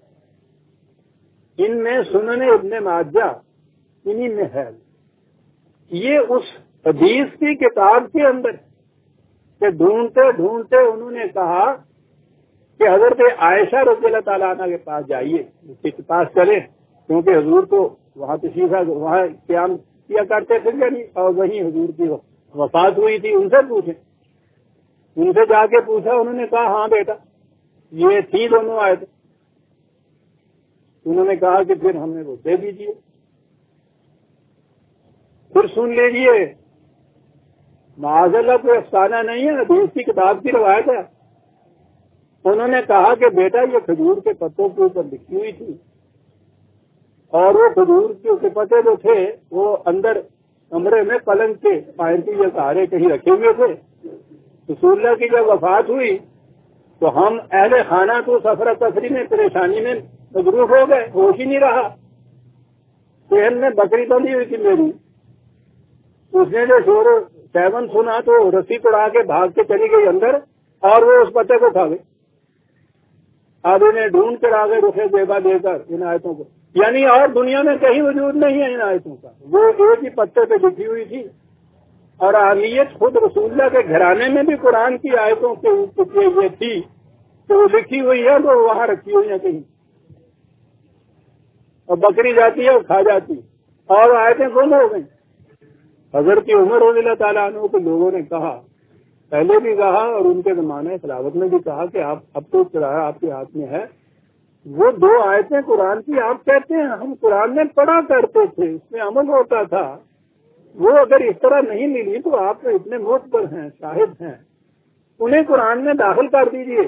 ان میں سنن ابن ماجہ انہی میں ہے، یہ اس حدیث کی کتاب کے اندر کہ ڈھونڈتے ڈھونڈتے انہوں نے کہا کہ حضرت عائشہ رضی اللہ تعالیٰ عنہ کے پاس جائیے، اس کے پاس چلیں، کیونکہ حضور تو وہاں تشریف وہاں قیام کیا کرتے تھے یعنی، اور وہیں حضور کی وفات ہوئی تھی، ان سے پوچھیں، ان سے جا کے پوچھا، انہوں نے کہا ہاں بیٹا یہ تھی دونوں آئے تھے، انہوں نے کہا کہ پھر ہمیں وہ دے دیجیے، پھر سن لیجیے، معاذ اللہ کوئی افسانہ نہیں ہے، حدیث کی کتاب کی روایت ہے، انہوں نے کہا کہ بیٹا یہ کھجور کے پتوں کے اوپر لکھی ہوئی تھی، اور وہ کھجور کے پتے جو تھے وہ اندر کمرے میں پلنگ کے پائنٹی یا سہارے کہیں رکھے ہوئے تھے، رسول اللہ کی جب وفات ہوئی تو ہم اہل خانہ تو سفر تفری میں پریشانی میں مصروف ہو گئے، ہوش ہی نہیں رہا، ذہن میں بکری بندھی ہوئی تھی میری، اس نے جو شور سیون سنا تو رسی پڑا کے بھاگ کے چلی گئی اندر، اور وہ اس پتے کو کھا گئی، اب انہیں ڈھونڈ کر آگے رخے زیبا دے کر ان آیتوں کو، یعنی اور دنیا میں کہیں وجود نہیں ہے ان آیتوں کا، وہ ایک ہی پتے پہ لکھی ہوئی تھی، اور اہمیت خود رسول اللہ کے گھرانے میں بھی قرآن کی آیتوں کے اوپر یہ تھی کہ وہ لکھی ہوئی ہے تو وہاں رکھی ہوئی ہے کہیں، اور بکری جاتی ہے اور کھا جاتی، اور آیتیں کون ہو گئی؟ حضرت عمر رضی اللہ تعالیٰ عنہ کو لوگوں نے کہا، پہلے بھی کہا اور ان کے زمانے خلافت میں بھی کہا کہ آپ اب تو چراغ آپ کے ہاتھ میں ہے، وہ دو آیتیں قرآن کی آپ کہتے ہیں ہم قرآن میں پڑھا کرتے تھے، اس میں عمل ہوتا تھا، وہ اگر اس طرح نہیں ملی تو آپ اتنے معتبر ہیں، شاہد ہیں، انہیں قرآن میں داخل کر دیجیے۔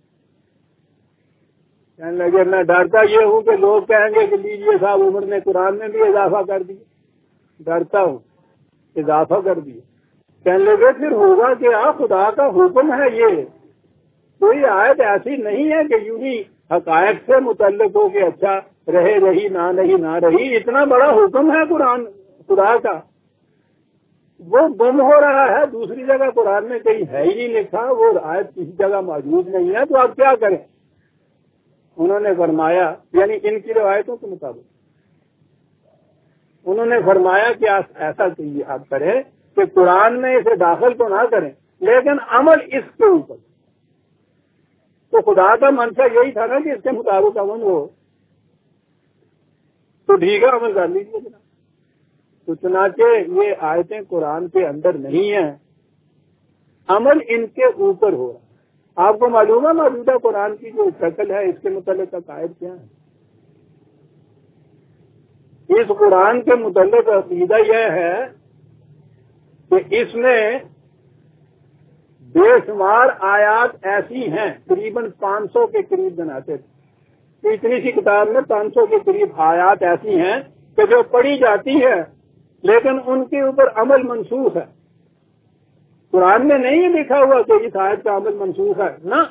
کہنے لگے میں ڈرتا یہ ہوں کہ لوگ کہیں گے کہ لیجیے صاحب عمر نے قرآن میں بھی اضافہ کر دیا، ڈرتا ہوں اضافہ کر دیا۔ کہنے لگے پھر ہوگا کہ آ خدا کا حکم ہے، یہ کوئی آیت ایسی نہیں ہے کہ یوں ہی حقائق سے متعلق ہو کہ اچھا رہے رہی نہ رہی نہ رہی، اتنا بڑا حکم ہے قرآن خدا کا، وہ گم ہو رہا ہے، دوسری جگہ قرآن میں کہیں ہے ہی نہیں لکھا، وہ آیت کسی جگہ موجود نہیں ہے، تو آپ کیا کریں؟ انہوں نے فرمایا، یعنی ان کی روایتوں کے مطابق انہوں نے فرمایا کہ ایسا کہیے آپ کریں کہ قرآن میں اسے داخل تو نہ کریں لیکن عمل اس کے اوپر، تو خدا کا منشا یہی تھا نا کہ اس کے مطابق عمل ہو، تو ٹھیک ہے عمل کر لیجیے جناب۔ تو چنانچہ یہ آیتیں قرآن کے اندر نہیں ہیں، عمل ان کے اوپر ہو رہا ہے۔ آپ کو معلوم ہے موجودہ قرآن کی جو شکل ہے اس کے متعلق عقائد کیا ہے؟ اس قرآن کے متعلق عقیدہ یہ ہے کہ اس میں بے شمار آیات ایسی ہیں، قریباً پانچ سو کے قریب بناتے تھے، اتنی سی کتاب میں پانچ سو کے قریب آیات ایسی ہیں کہ جو پڑھی جاتی ہے لیکن ان کے اوپر عمل منسوخ ہے۔ قرآن میں نہیں لکھا ہوا کہ اس آیت کا عمل منسوخ ہے، نہ،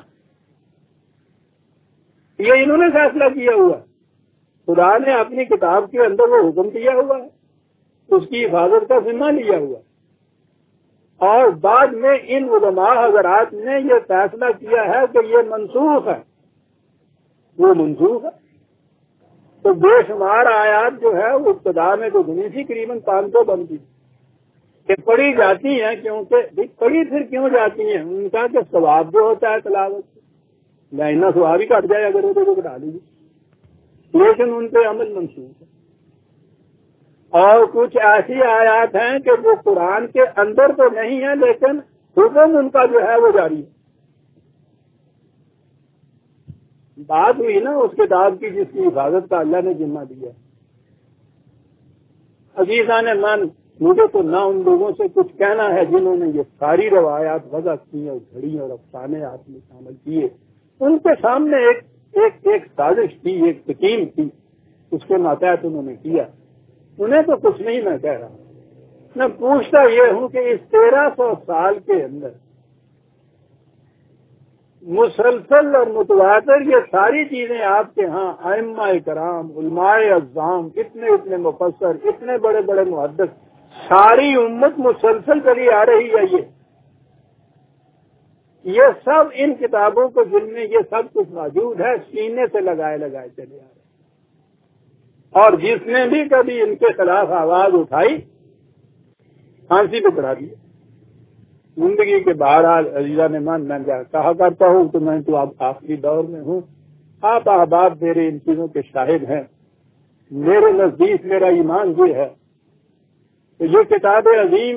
یہ انہوں نے فیصلہ کیا ہوا ہے، خدا نے اپنی کتاب کے اندر وہ حکم دیا ہوا ہے، اس کی حفاظت کا ذمہ لیا ہوا ہے، اور بعد میں ان علماء حضرات نے یہ فیصلہ کیا ہے کہ یہ منسوخ ہے، وہ منسوخ ہے۔ تو بے شمار آیات جو ہے وہ ابتدا میں تو گنی سی قریباً پانچ سو بنتی کہ پڑھی جاتی ہیں، کیونکہ پڑھی پھر کیوں جاتی ہیں؟ ان کا کہ ثواب جو ہوتا ہے تلاوت سے، لائنہ ثواب ہی کٹ جائے اگر وہ تو کٹا لیجیے، لیکن ان پہ عمل منسوخ ہے۔ اور کچھ ایسی آیات ہیں کہ وہ قرآن کے اندر تو نہیں ہے لیکن حکم ان کا جو ہے وہ جاری ہے۔ بات ہوئی نا اس کتاب کی جس کی حفاظت کا اللہ نے ذمہ دیا۔ عزیزان من، مجھے تو نہ ان لوگوں سے کچھ کہنا ہے جنہوں نے یہ ساری روایات وضع کی اور گھڑی اور افسانے آپ میں شامل کیے، ان کے سامنے ایک ایک ایک سازش تھی، ایک سکیم تھی، اس کے ماتحت انہوں نے کیا، انہیں تو کچھ نہیں میں کہہ رہا۔ میں پوچھتا یہ ہوں کہ اس تیرہ سو سال کے اندر مسلسل اور متواتر یہ ساری چیزیں آپ کے ہاں ائمہ کرام علماء اعظام اتنے اتنے مفسر اتنے بڑے بڑے محدث ساری امت مسلسل چلی آ رہی ہے. یہ یہ سب ان کتابوں کو جن میں یہ سب کچھ موجود ہے سینے سے لگائے لگائے چلے آ رہے ہیں. اور جس نے بھی کبھی ان کے خلاف آواز اٹھائی پھانسی پہ چڑھا دی. زندگی کے بہرحال عزیزان من میں کہا کرتا ہوں تو میں تو اب آخری دور میں ہوں. آپ احباب میرے ان چیزوں کے شاہد ہیں. میرے نزدیک میرا ایمان یہ ہے کہ یہ کتاب عظیم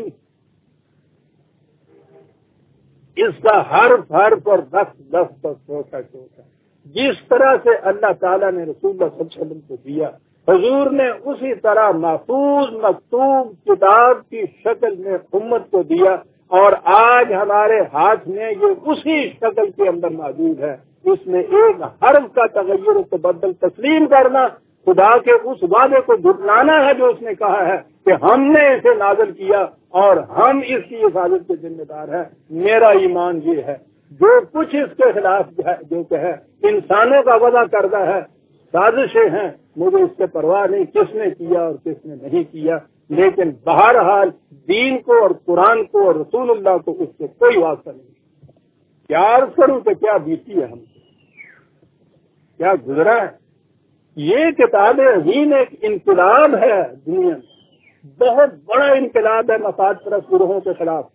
اس کا حرف حرف اور لفظ لفظ پر سوچا سوچا جس طرح سے اللہ تعالیٰ نے رسول اللہ صلی اللہ علیہ وسلم کو دیا حضور نے اسی طرح محفوظ مکتوب کتاب کی شکل میں امت کو دیا اور آج ہمارے ہاتھ میں یہ اسی شکل کے اندر موجود ہے. اس میں ایک حرف کا تغیر و تبدل تسلیم کرنا خدا کے اس وعدے کو جھٹلانا ہے جو اس نے کہا ہے کہ ہم نے اسے نازل کیا اور ہم اس کی حفاظت کے ذمہ دار ہیں. میرا ایمان یہ ہے جو کچھ اس کے خلاف جو کہ ہے انسانوں کا وعدہ کردہ ہے سازشیں ہیں مجھے اس سے پرواہ نہیں کس نے کیا اور کس نے نہیں کیا. لیکن بہرحال دین کو اور قرآن کو اور رسول اللہ کو اس سے کوئی واسطہ نہیں. کیا عرض کروں کہ کیا بیتی ہے ہم کیا گزرا ہے. یہ کتاب عظیم ایک انقلاب ہے دنیا میں. بہت بڑا انقلاب ہے مفاد پرست گروہوں کے خلاف.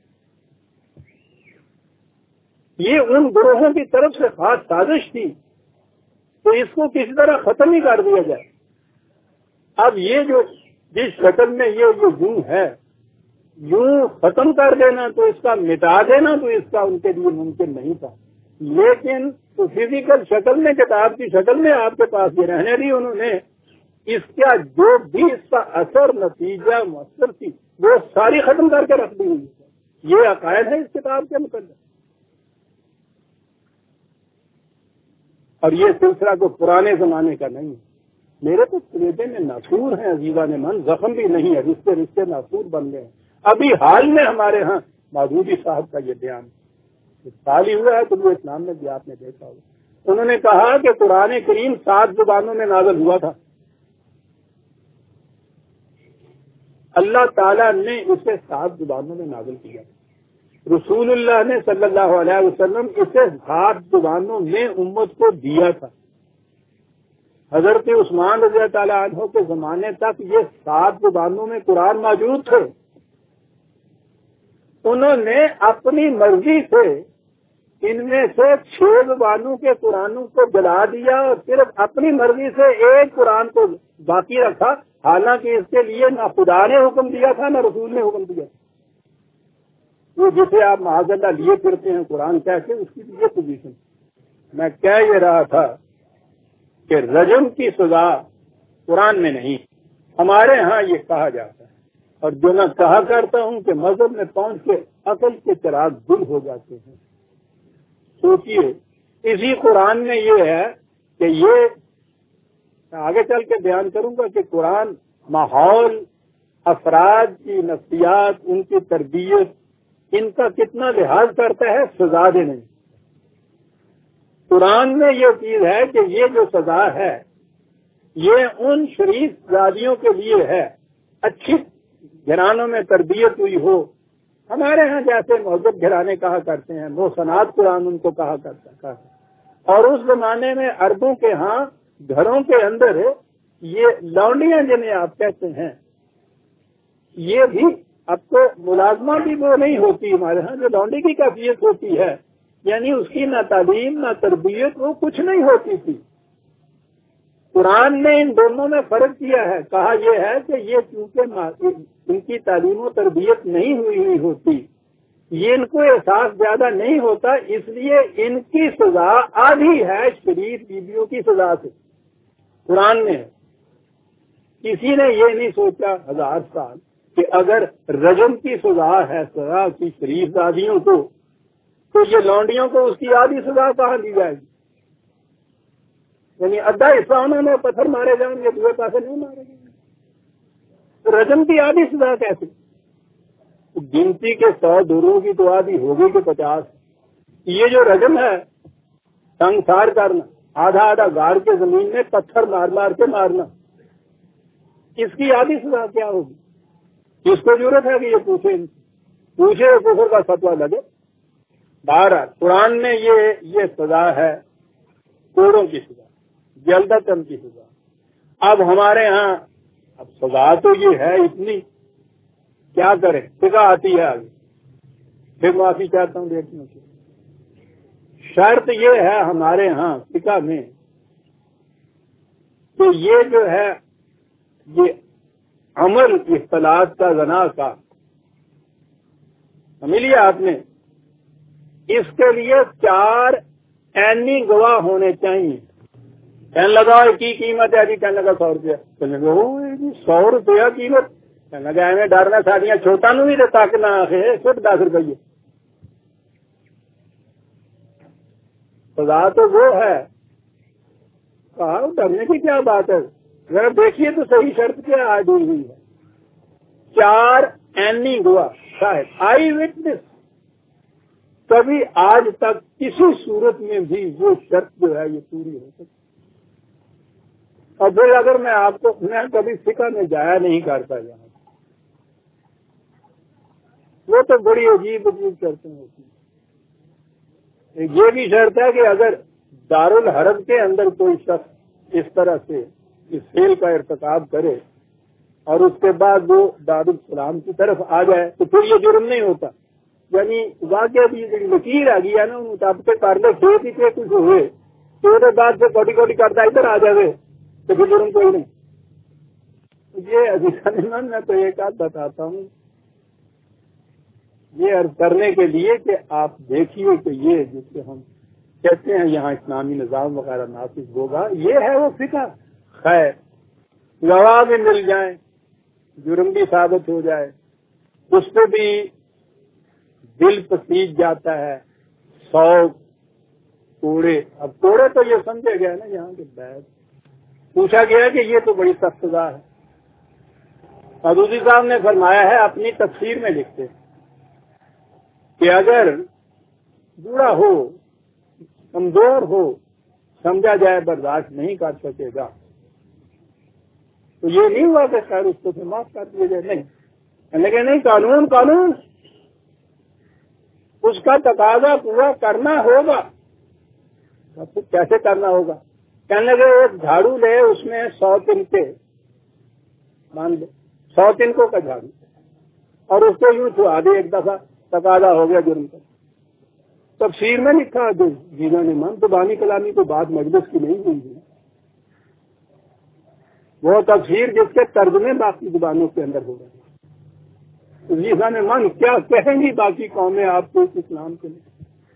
یہ ان گروہوں کی طرف سے خاص سازش تھی تو اس کو کسی طرح ختم ہی کر دیا جائے. اب یہ جو جس شکل میں یہ جو یوں ہے یوں ختم کر دینا تو اس کا مٹا دینا تو اس کا ان کے لیے ممکن نہیں تھا. لیکن تو فزیکل شکل میں کتاب کی شکل میں آپ کے پاس یہ رہنے دی انہوں نے اس کا جو بھی اس کا اثر نتیجہ مؤثر تھی وہ ساری ختم کر کے رکھ دی ہوئی. یہ عقائد ہے اس کتاب کے متعلق. اور یہ سلسلہ کو پرانے زمانے کا نہیں ہے. میرے تو کلیجے میں ناسور ہیں عزیزان من زخم بھی نہیں ہے رشتے رشتے ناسور بن گئے ہیں. ابھی حال میں ہمارے ہاں مودودی صاحب کا یہ بیان سال ہی ہوا ہے تو وہ اسلام میں بھی آپ نے دیکھا ہوگا. انہوں نے کہا کہ قرآن کریم سات زبانوں میں نازل ہوا تھا. اللہ تعالیٰ نے اسے سات زبانوں میں نازل کیا. رسول اللہ نے صلی اللہ علیہ وسلم اسے سات زبانوں میں امت کو دیا تھا. حضرت عثمان رضی اللہ تعالیٰ عنہ کے زمانے تک یہ سات زبانوں میں قرآن موجود تھے. انہوں نے اپنی مرضی سے ان میں سے چھ زبانوں کے قرآنوں کو جلا دیا اور صرف اپنی مرضی سے ایک قرآن کو باقی رکھا. حالانکہ اس کے لیے نہ خدا نے حکم دیا تھا نہ رسول نے حکم دیا. وہ جسے آپ معاذ اللہ لیے پھرتے ہیں قرآن کہہ کے اس کی یہ پوزیشن. میں کہہ یہ رہا تھا کہ رجم کی سزا قرآن میں نہیں ہمارے ہاں یہ کہا جاتا ہے اور جو میں کہا کرتا ہوں کہ مذہب میں پہنچ کے عقل کے چراغ گل ہو جاتے ہیں. سوچیے اسی قرآن میں یہ ہے کہ یہ آگے چل کے بیان کروں گا کہ قرآن ماحول افراد کی نفسیات ان کی تربیت ان کا کتنا لحاظ کرتا ہے سزا دینے. قرآن میں یہ چیز ہے کہ یہ جو سزا ہے یہ ان شریف زادیوں کے لیے ہے اچھی گھرانوں میں تربیت ہوئی ہو. ہمارے ہاں جیسے مہذب گھرانے کہا کرتے ہیں محسنات قرآن ان کو کہا کرتا ہے. اور اس زمانے میں عربوں کے ہاں گھروں کے اندر یہ لونڈیاں جنہیں آپ کہتے ہیں یہ بھی اب تو ملازمہ بھی وہ نہیں ہوتی. ہمارے ہاں جو لونڈی کی کیفیت ہوتی ہے یعنی اس کی نہ تعلیم نہ تربیت وہ کچھ نہیں ہوتی تھی. قرآن نے ان دونوں میں فرق کیا ہے. کہا یہ ہے کہ یہ چونکہ ان کی تعلیم و تربیت نہیں ہوئی ہوئی ہوتی یہ ان کو احساس زیادہ نہیں ہوتا اس لیے ان کی سزا آدھی ہے شریف بیویوں کی سزا سے. قرآن میں کسی نے یہ نہیں سوچا ہزار سال کہ اگر رجم کی سزا ہے سزا کی شریف زادیوں کو تو یہ لونڈیوں کو اس کی آدھی سزا کہاں دی جائے گی. یعنی ادھا حصہ انہوں نے پتھر مارے جائیں گے دوسرے پاسے نہیں مارے جائیں گے. رجم کی آدھی سزا کیسے؟ گنتی کے سو دوروں کی تو آدھی ہوگی کہ پچاس. یہ جو رجم ہے سنسار کرنا، آدھا آدھا گاڑ کے زمین میں پتھر مار مار کے مارنا، اس کی آدھی سزا کیا ہوگی؟ اس کو ضرورت ہے کہ یہ پوچھے پوچھے کفر کا فتویٰ لگے۔ بہرحال قرآن میں یہ یہ سزا ہے، کوڑوں کی سزا، جلدتن کی سزا۔ اب ہمارے ہاں اب سزا تو یہ ہے اتنی، کیا کریں؟ سزا آتی ہے آگے، پھر معافی چاہتا ہوں دیکھنے کی۔ شرط یہ ہے ہمارے ہاں فقہ میں کہ یہ جو ہے یہ عمل اختلاط کا زنا کا سمجھ لیا آپ نے، اس کے لیے چار عینی گواہ ہونے چاہیے۔ کہنے لگا کی قیمت ہے جی، کہنے لگا سو روپیہ، کہنے لگا سو روپیہ قیمت، کہنے لگا ایویں ڈرنا ساڑیاں چھوٹا نو بھی تک نہ آخے صرف دس روپیے۔ سزا تو وہ ہے، کہا ڈرنے کی کیا بات ہے، ذرا دیکھیے تو صحیح شرط کیا آج ہوئی ہے، چار عینی گواہ شاہد، آئی وٹنس۔ کبھی آج تک کسی صورت میں بھی وہ شرط جو ہے یہ پوری ہو سکتی۔ اور پھر اگر میں آپ کو میں کبھی فقہ میں جایا نہیں کرتا یہاں، وہ تو بڑی عجیب عجیب شرطیں ہوتی ہیں۔ یہ بھی شرط ہے کہ اگر دارالحرب کے اندر کوئی شخص اس طرح سے اس فعل کا ارتکاب کرے اور اس کے بعد وہ دارالسلام کی طرف آ جائے تو پھر یہ جرم نہیں ہوتا، یعنی واقعہ بھی لکیر آ گئی ہے نا مطابق کر لے کھیت ہی پہ کچھ ہوئے تو اس بعد سے کوٹی کوٹی کرتا ادھر آ جائے تو پھر جرم کوئی نہیں۔ یہ عزیزان میں تو ایک آدھ بتاتا ہوں یہ عرض کرنے کے لیے کہ آپ دیکھیے کہ یہ جس سے ہم کہتے ہیں یہاں اسلامی نظام وغیرہ نافذ ہوگا، یہ ہے وہ فقہ۔ خیر گواہ بھی مل جائیں، جرم بھی ثابت ہو جائے، اس پہ بھی دل پسیج جاتا ہے، سو کوڑے۔ اب کوڑے تو یہ سمجھے گئے نا یہاں کے بیت، پوچھا گیا کہ یہ تو بڑی سخت سزا ہے۔ حدودی صاحب نے فرمایا ہے اپنی تفسیر میں لکھتے کہ اگر بوڑھا ہو، کمزور ہو، سمجھا جائے برداشت نہیں کر سکے گا تو یہ نہیں ہوا کہ خیر اس کو پھر معاف کر دیا جائے، نہیں، لیکن نہیں، قانون قانون اس کا تقاضا پورا کرنا ہوگا۔ کیسے کرنا ہوگا؟ کہنے لگے ایک جھاڑو لے، اس میں سو تنکے مان لے، سو تنکوں کا جھاڑو، اور اس کو یوں چھوڑا دے ایک دفعہ، تقاضا ہو گیا جرم کا۔ تفسیر میں لکھا جنہوں نے من زبانی کلامی کو بات مجلس کی نہیں ہوئی ہے، وہ تفسیر جس کے ترجمے باقی زبانوں کے اندر ہو رہے ہیں۔ جیسا نے من کیا کہیں گی باقی قومیں آپ کو اس اسلام کے لیے؟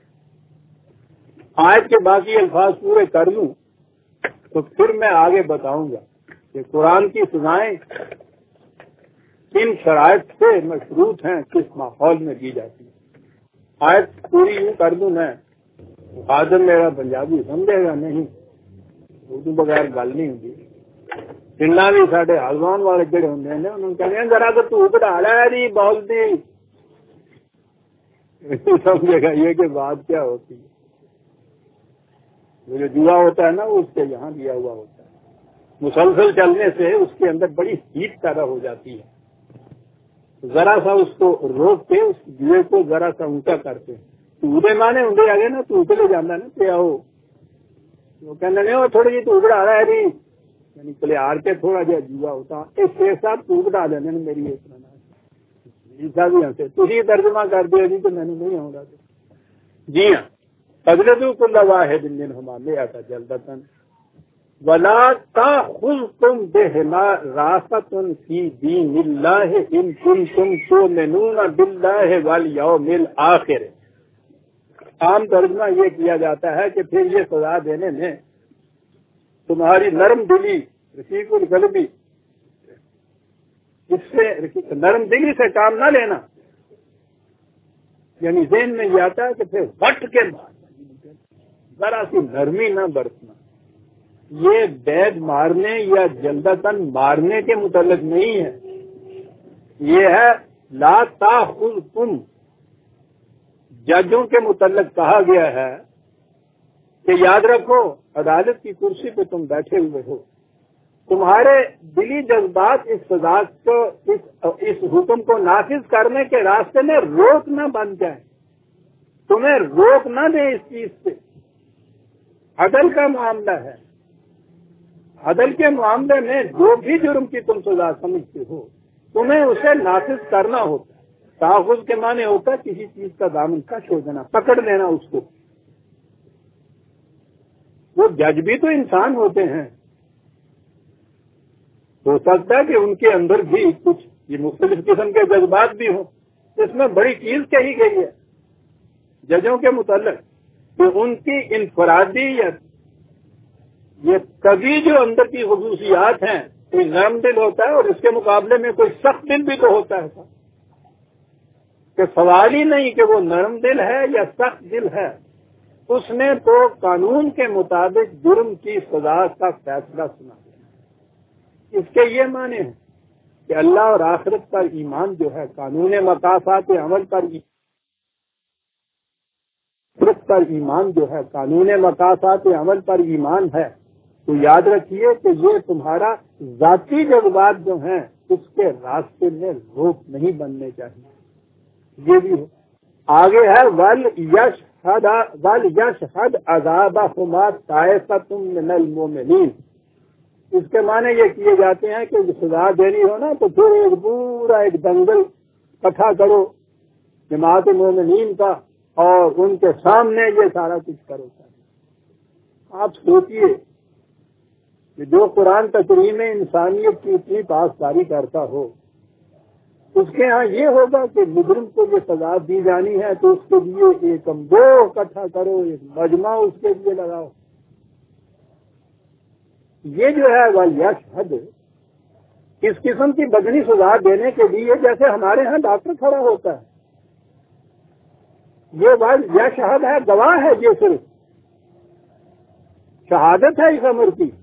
آیت کے باقی الفاظ پورے کر لوں تو پھر میں آگے بتاؤں گا کہ قرآن کی سزائیں کن شرائط سے مشروط ہیں، کس ماحول میں دی جاتی ہیں۔ آیت پوری یوں کر دوں میں، حاضر میرا پنجابی سمجھے گا نہیں، اردو بغیر گل نہیں ہوتی۔ پنڈا بھی سارے ہلوان والے جڑے ہوں نے انہوں نے کہتے ہیں ذرا تو تو بڑھا لا دی بول دی، سمجھے گا یہ کہ بات کیا ہوتی ہے۔ وہ جو جوا ہوتا ہے نا وہ اس کے یہاں دیا ہوا ہوتا ہے، مسلسل چلنے سے اس کے اندر بڑی ہیٹ پیدا ہو جاتی ہے، ذرا سا اس کو روک کے اس جوئے کو ذرا سا اونچا کرتے ہیں، مانے ہوں آگے نا تو چلے جانا نا پیا ہو، وہ کہنے نہیں وہ تھوڑی جی تو بڑھا رہا ہے جی، یعنی پلے آر کے تھوڑا جہا جوا ہوتا اس کے ساتھ تو بڑھا دینے میری اس طرح جیسا بھی ہنسے تھی ترجمہ کر دیا جی تو میں نے نہیں آؤں گا۔ جی ہاں، فضلتو کل واحد منہما مئۃ جلدۃ ولا تأخذکم بہما رأفۃ فی دین اللہ ان کنتم تؤمنون باللہ والیوم الآخر۔ عام ترجمہ یہ کیا جاتا ہے کہ پھر یہ سزا دینے میں تمہاری نرم دلی، رفیق القلبی، اس سے نرم دلی سے کام نہ لینا، یعنی ذہن میں یہ آتا ہے کہ پھر وٹ کے بعد ذرا سی نرمی نہ برتنا۔ یہ بیت مارنے یا جلدتاً مارنے کے متعلق نہیں ہے، یہ ہے لا تأخذکم، ججوں کے متعلق کہا گیا ہے کہ یاد رکھو عدالت کی کرسی پہ تم بیٹھے ہوئے ہو، تمہارے دلی جذبات اس سزا کو اس, اس حکم کو نافذ کرنے کے راستے میں روک نہ بن جائیں، تمہیں روک نہ دیں اس چیز سے۔ عدل کا معاملہ ہے، عدل کے معاملے میں جو بھی جرم کی تم سزا سمجھتے ہو تمہیں اسے نافذ کرنا ہوتا ہے۔ تحفظ کے معنی ہوتا ہے کسی چیز کا دامن کش ہو جانا، پکڑ لینا اس کو۔ وہ جج بھی تو انسان ہوتے ہیں، ہو سکتا ہے کہ ان کے اندر بھی کچھ یہ مختلف قسم کے جذبات بھی ہوں۔ اس میں بڑی چیز کہی گئی ہے ججوں کے متعلق کہ ان کی انفرادیت، یہ کبھی جو اندر کی خصوصیات ہیں، کوئی نرم دل ہوتا ہے اور اس کے مقابلے میں کوئی سخت دل بھی تو ہوتا ہے، کہ سوال ہی نہیں کہ وہ نرم دل ہے یا سخت دل ہے، اس نے تو قانون کے مطابق جرم کی سزا کا فیصلہ سنا۔ اس کے یہ معنی ہے کہ اللہ اور آخرت پر ایمان جو ہے، قانون مقاصد عمل پر پر ایمان جو ہے، قانون مقاصد عمل پر ایمان ہے، تو یاد رکھیے کہ یہ تمہارا ذاتی جذبات جو ہیں اس کے راستے میں روک نہیں بننے چاہیے۔ یہ بھی ہو آگے ہے ول یش حد ول یش حد عذاب طائفتم من المؤمنین۔ اس کے معنی یہ کیے جاتے ہیں کہ سزا دینی ہو نا تو پھر ایک پورا ایک دنگل اکٹھا کرو جماعت مومنین کا اور ان کے سامنے یہ سارا کچھ کرو۔ آپ سوچئے کہ جو قرآن تکریم انسانیت کی اتنی پاسداری کرتا ہو، اس کے ہاں یہ ہوگا کہ مجرم کو یہ سزا دی جانی ہے تو اس کے لیے ایک امبو اکٹھا کرو، ایک مجمع اس کے لیے لگاؤ۔ یہ جو ہے وَلْيَشْهَدْ، اس قسم کی بدنی سزا دینے کے لیے جیسے ہمارے ہاں ڈاکٹر کھڑا ہوتا ہے، یہ وَلْيَشْهَدْ ہے، گواہ ہے، یہ صرف شہادت ہے اس امر کی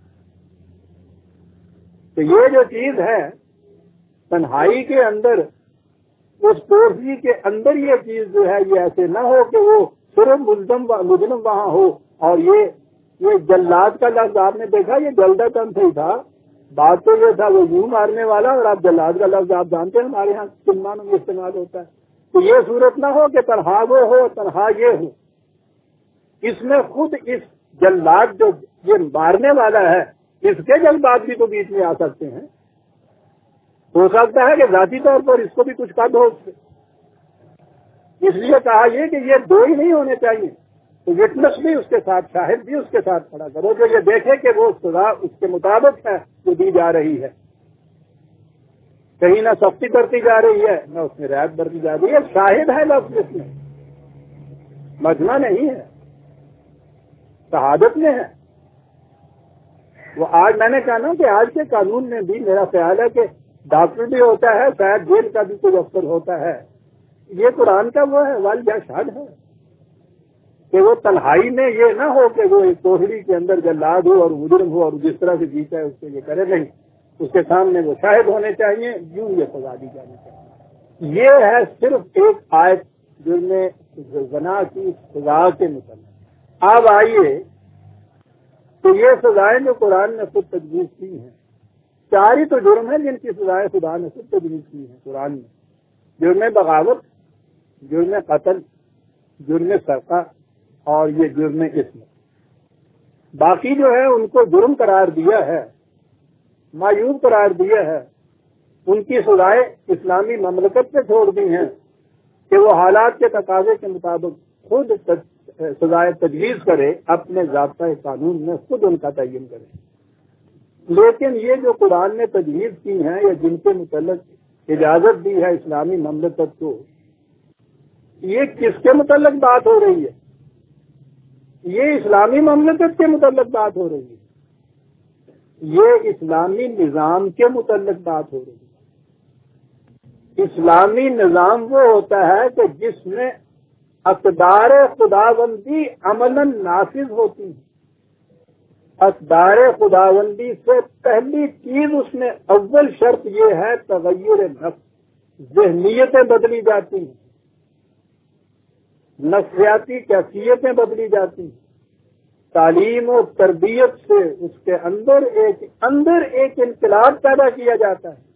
کہ یہ جو چیز ہے تنہائی کے اندر، اس کوٹری کے اندر یہ چیز جو ہے یہ ایسے نہ ہو کہ وہ صرف ملزم مجرم وہاں ہو اور یہ یہ جلاد کا لفظ آپ نے دیکھا، یہ جلدہ تن سے ہی تھا، بات تو یہ تھا وہ یوں مارنے والا، اور آپ جلاد کا لفظ آپ جانتے ہیں ہمارے یہاں کن معنوں میں استعمال ہوتا ہے۔ تو یہ صورت نہ ہو کہ تنہا وہ ہو تنہا یہ ہو، اس میں خود اس جلاد جو یہ مارنے والا ہے اس کے جذبات بھی تو بیچ میں آ سکتے ہیں۔ ہو سکتا ہے کہ ذاتی طور پر اس کو بھی کچھ قد ہو، اس لیے کہا یہ کہ یہ دو ہی نہیں ہونے چاہیے، تو وٹنس بھی اس کے ساتھ، شاہد بھی اس کے ساتھ کھڑا کرو جو یہ دیکھے کہ وہ سزا اس کے مطابق ہے جو دی جا رہی ہے، کہیں نہ سختی کرتی جا رہی ہے نہ اس میں رعایت برتی جا رہی ہے۔ شاہد ہے لفظ اس میں، مجمع نہیں ہے، شہادت میں ہے۔ وہ آج میں نے کہا نا کہ آج کے قانون میں بھی میرا خیال ہے کہ ڈاکٹر بھی ہوتا ہے، شاید جیل کا بھی کوئی افسر ہوتا ہے، یہ قرآن کا وہ ہے وَلْيَشْهَدْ ہے کہ وہ تنہائی میں یہ نہ ہو کہ وہ ایک کوٹڑی کے اندر جلاد ہو اور مجرم ہو اور جس طرح سے جیتا ہے اس کو یہ کرے، نہیں، اس کے سامنے وہ شاہد ہونے چاہیے، یوں یہ سزا دی جانی چاہیے۔ یہ ہے صرف ایک آیت جرم زنا کی سزا کے متعلق۔ اب آئیے تو یہ سزائیں جو قرآن نے خود تجویز کی ہیں، چار ہی تو جرم ہے جن کی سزائیں خدا نے خود تجویز کی ہیں قرآن میں: جرم بغاوت، جرم قتل، جرم سرقہ اور یہ جرم اسم۔ باقی جو ہے ان کو جرم قرار دیا ہے، معیوب قرار دیا ہے، ان کی سزائیں اسلامی مملکت پہ چھوڑ دی ہیں کہ وہ حالات کے تقاضے کے مطابق خود سزائے تجویز کرے، اپنے ضابطۂ قانون میں خود ان کا تعین کرے۔ لیکن یہ جو قرآن نے تجویز کی ہیں یا جن کے متعلق اجازت دی ہے اسلامی مملکت کو، یہ کس کے متعلق بات ہو رہی ہے؟ یہ اسلامی مملکت کے متعلق بات ہو رہی ہے، یہ اسلامی نظام کے متعلق بات ہو رہی ہے۔ اسلامی نظام وہ ہوتا ہے کہ جس میں اقدار خداوندی عملاً نافذ ہوتی ہے۔ اقدار خداوندی سے پہلی چیز اس میں اول شرط یہ ہے تغیر نفس، ذہنیتیں بدلی جاتی ہیں، نفسیاتی کیفیتیں بدلی جاتی ہیں، تعلیم و تربیت سے اس کے اندر ایک اندر ایک انقلاب پیدا کیا جاتا ہے.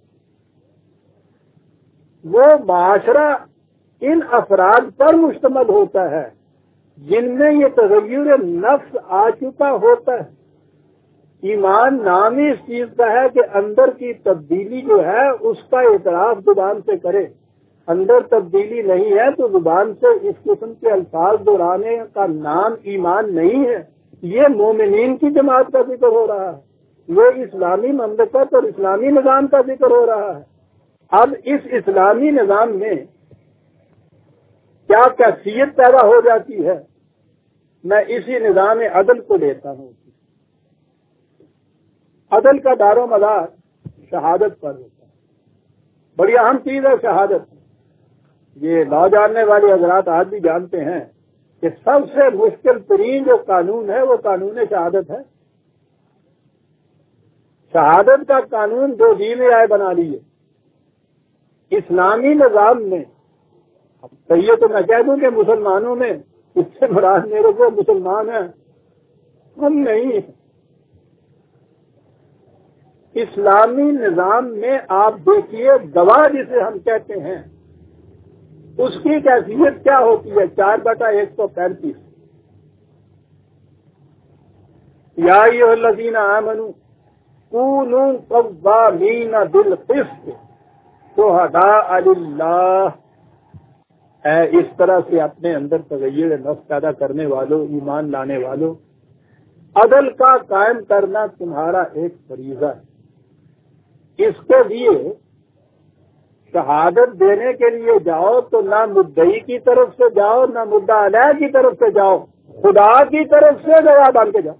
وہ معاشرہ ان افراد پر مشتمل ہوتا ہے جن میں یہ تغیر نفس آ چکا ہوتا ہے. ایمان نام ہی اس چیز کا ہے کہ اندر کی تبدیلی جو ہے اس کا اعتراف زبان سے کرے. اندر تبدیلی نہیں ہے تو زبان سے اس قسم کے الفاظ دہرانے کا نام ایمان نہیں ہے. یہ مومنین کی جماعت کا ذکر ہو رہا ہے. یہ اسلامی مملکت اور اسلامی نظام کا ذکر ہو رہا ہے. اب اس اسلامی نظام میں کیا کیفیت پیدا ہو جاتی ہے؟ میں اسی نظام عدل کو لیتا ہوں. عدل کا دار و مدار شہادت پر ہوتا ہے. بڑی اہم چیز ہے شہادت. یہ لا جاننے والے حضرات آج بھی جانتے ہیں کہ سب سے مشکل ترین جو قانون ہے وہ قانون شہادت ہے. شہادت کا قانون دو دین آئے بنا لیے اسلامی نظام میں. اب کہیے تو میں کہہ دوں کہ مسلمانوں میں اس سے مراد میرے کو مسلمان ہیں ہم نہیں ہیں. اسلامی نظام میں آپ دیکھیے گواہ جسے ہم کہتے ہیں اس کی کیفیت کیا ہوتی ہے؟ چار بٹا ایک سو پینتیس یا ایھا الذین آمنوا کونوا قوامین بالقسط شہداء للہ. اے اس طرح سے اپنے اندر تغیر نفس پیدا کرنے والوں، ایمان لانے والوں، عدل کا قائم کرنا تمہارا ایک فریضہ ہے. اس کے لیے شہادت دینے کے لیے جاؤ تو نہ مدعی کی طرف سے جاؤ نہ مدعا علیہ کی طرف سے جاؤ، خدا کی طرف سے گواہ بن کے جاؤ.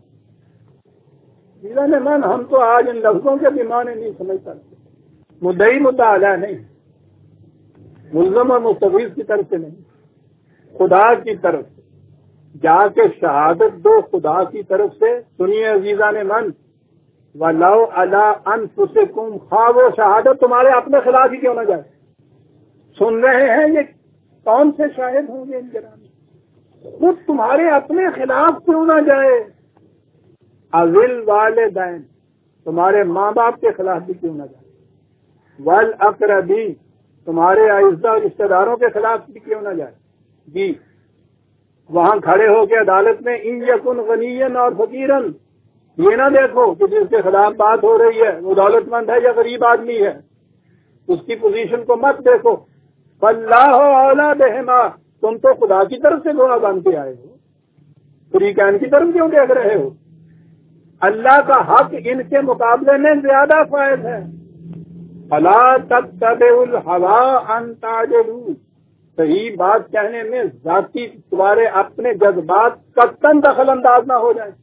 من ہم تو آج ان لفظوں کے بھی معنی نہیں سمجھ سکتے. مدعی مدعا علیہ نہیں، ملزم اور مستفیض کی طرف سے نہیں، خدا کی طرف سے جا کے شہادت دو خدا کی طرف سے. سنیے عزیزان من، وَلَوْ عَلَىٰ أَنفُسِكُمْ، خواہ وہ شہادت تمہارے اپنے خلاف ہی کیوں نہ جائے. سن رہے ہیں یہ کون سے شاہد ہوں گے ان گرامی؟ خود تمہارے اپنے خلاف کیوں نہ جائے. اذل والدین، تمہارے ماں باپ کے خلاف بھی کیوں نہ جائے. والاقربین، تمہارے اعزہ رشتہ داروں کے خلاف بھی کیوں نہ جائے. جی وہاں کھڑے ہو کے عدالت میں ان یکن غنیًا اور فقیرن، یہ نہ دیکھو کہ جس کے خلاف بات ہو رہی ہے وہ دولت مند ہے یا غریب آدمی ہے، اس کی پوزیشن کو مت دیکھو. فاللہ اولیٰ بہما، تم تو خدا کی طرف سے گواہ بن کے آئے ہو، فریقین کی طرف کیوں دیکھ رہے ہو؟ اللہ کا حق ان کے مقابلے میں زیادہ فائد ہے. فلا تتبعوا الہویٰ ان تعدلوا، صحیح بات کہنے میں ذاتی تمہارے اپنے جذبات قطعاً دخل انداز نہ ہو جائیں.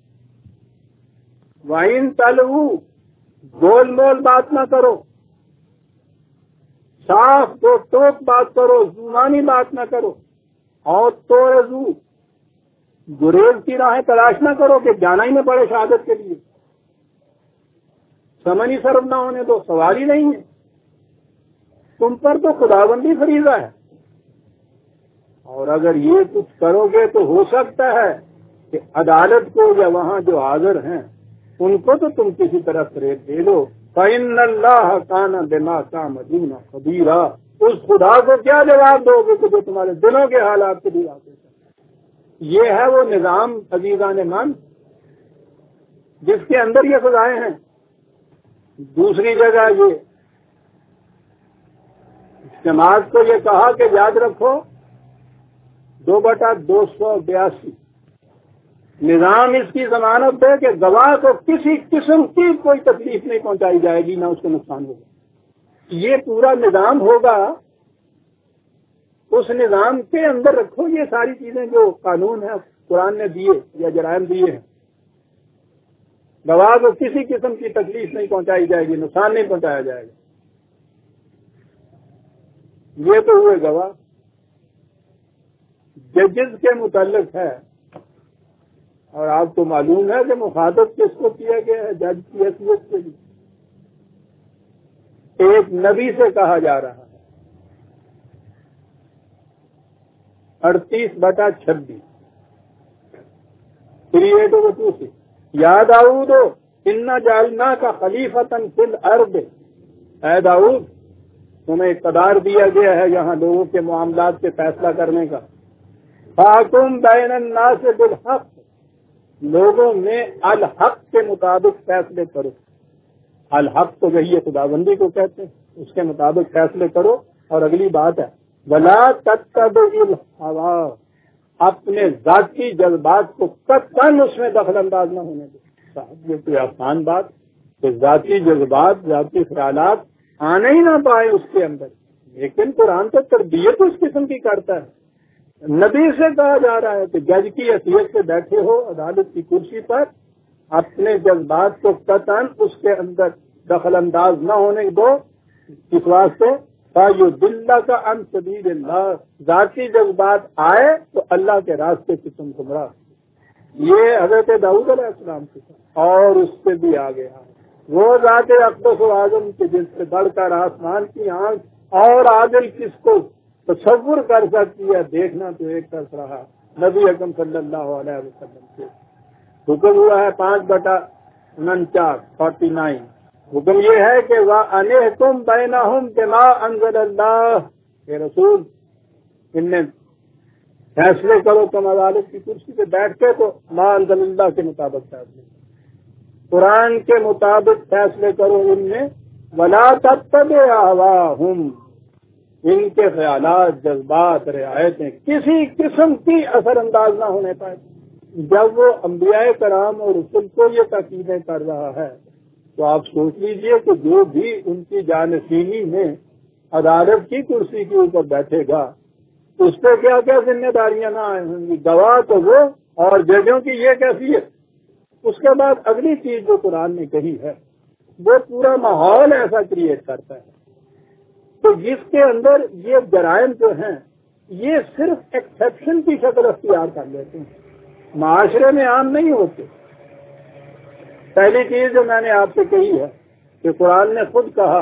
وَإِن تَلْوُوا، گول مول بات نہ کرو، صاف دو ٹوک بات کرو، زبانی بات نہ کرو. اور تو رضو، گریز کی راہیں تلاش نہ کرو کہ جانا ہی نہ پڑے شہادت کے لیے. سمن ہی صرف نہ ہونے دو، سوال ہی نہیں ہے. تم پر تو خداوندی فریضہ ہے، اور اگر یہ کچھ کرو گے تو ہو سکتا ہے کہ عدالت کو یا وہاں جو حاضر ہیں ان کو تو تم کسی طرح فریب دے دو. فَإِنَّ اللَّهَ كَانَ بِمَا تَعْمَلُونَ خَبِيرًا، اس خدا کو کیا جواب دو گے کہ جو تمہارے دلوں کے حالات کے بھی واقع ہے. یہ ہے وہ نظام عزیزان من جس کے اندر یہ سزائیں ہیں. دوسری جگہ یہ جماعت کو یہ کہا کہ یاد رکھو دو بٹا دو سو بیاسی نظام اس کی ضمانت ہے کہ گواہ کو کسی قسم کی کوئی تکلیف نہیں پہنچائی جائے گی، نہ اس کو نقصان ہوگا. یہ پورا نظام ہوگا. اس نظام کے اندر رکھو یہ ساری چیزیں جو قانون ہے قرآن نے دیے یا جرائم دیے ہیں. گواہ کو کسی قسم کی تکلیف نہیں پہنچائی جائے گی، نقصان نہیں پہنچایا جائے گا. یہ تو ہوئے گواہ. ججز کے متعلق ہے، اور آپ کو معلوم ہے کہ مخاطب کس کو کیا گیا ہے جج کی حیثیت سے بھی. ایک نبی سے کہا جا رہا ہے. اڑتیس بٹا چھبیس وہی ہے تو وہ دوسری یا داؤد انا جعلنا کا خلیفتن فی الارض، اے داؤد تمہیں اقتدار دیا گیا ہے یہاں لوگوں کے معاملات کے فیصلہ کرنے کا، فاحکم بین الناس بالحق، لوگوں میں الحق کے مطابق فیصلے کرو، الحق تو وہی خداوندی کو کہتے ہیں، اس کے مطابق فیصلے کرو۔ اور اگلی بات ہے ولا تتبع الہوی، اپنے ذاتی جذبات کو قطعاً اس میں دخل انداز نہ ہونے دو۔ صاحب یہ کوئی آسان بات کہ ذاتی جذبات ذاتی خیالات آنے ہی نہ پائے اس کے اندر، لیکن قرآن تو تربیت اس قسم کی کرتا ہے۔ نبی سے کہا جا رہا ہے کہ جج کی حیثیت سے بیٹھے ہو عدالت کی کرسی پر، اپنے جذبات کو قطعاً اس کے اندر دخل انداز نہ ہونے دو، اس واسطے فَيُضِلَّكَ عَن سَبِيلِ اللَّهِ، ذاتی جذبات آئے تو اللہ کے راستے سے تم گمراہ۔ یہ حضرت داؤد علیہ السلام کے ساتھ اور اس سے بھی آگے آئے وہ ذات اقدس و اعظم کے جس سے بڑھ کر آسمان کی آنکھ اور عادل کس کو تصور کر سکتی ہے، دیکھنا تو ایک طرف رہا نبی اکرم صلی اللہ علیہ وسلم سے حکم ہوا ہے پانچ بٹا انچاس فورٹی نائن حکم یہ ہے کہ وَأَنِحْكُمْ بَيْنَهُمْ بِمَا أَنزَلَ اللَّهُ، اے رسول ان میں فیصلے کرو تم عدالت کی کرسی پہ بیٹھ کے تو ما انزل اللہ کے مطابق فیصلے کرو، قرآن کے مطابق فیصلے کرو ان میں، وَلَا تَتَّبِعْ أَهْوَاءَهُمْ، ان کے خیالات جذبات رعایتیں کسی قسم کی اثر انداز نہ ہونے پائے۔ جب وہ انبیاء کرام اور رسول کو یہ تاکیدیں کر رہا ہے تو آپ سوچ لیجئے کہ جو بھی ان کی جانشینی میں عدالت کی کرسی کے اوپر بیٹھے گا اس پہ کیا کیا ذمہ داریاں نہ آئے ہوں گی، گواہ تو وہ اور ججوں کی یہ کیفیت۔ اس کے بعد اگلی چیز جو قرآن نے کہی ہے وہ پورا ماحول ایسا کریٹ کرتا ہے تو جس کے اندر یہ جرائم جو ہیں یہ صرف ایکسیپشن کی شکل اختیار کر لیتے ہیں، معاشرے میں عام نہیں ہوتے۔ پہلی چیز جو میں نے آپ سے کہی ہے کہ قرآن نے خود کہا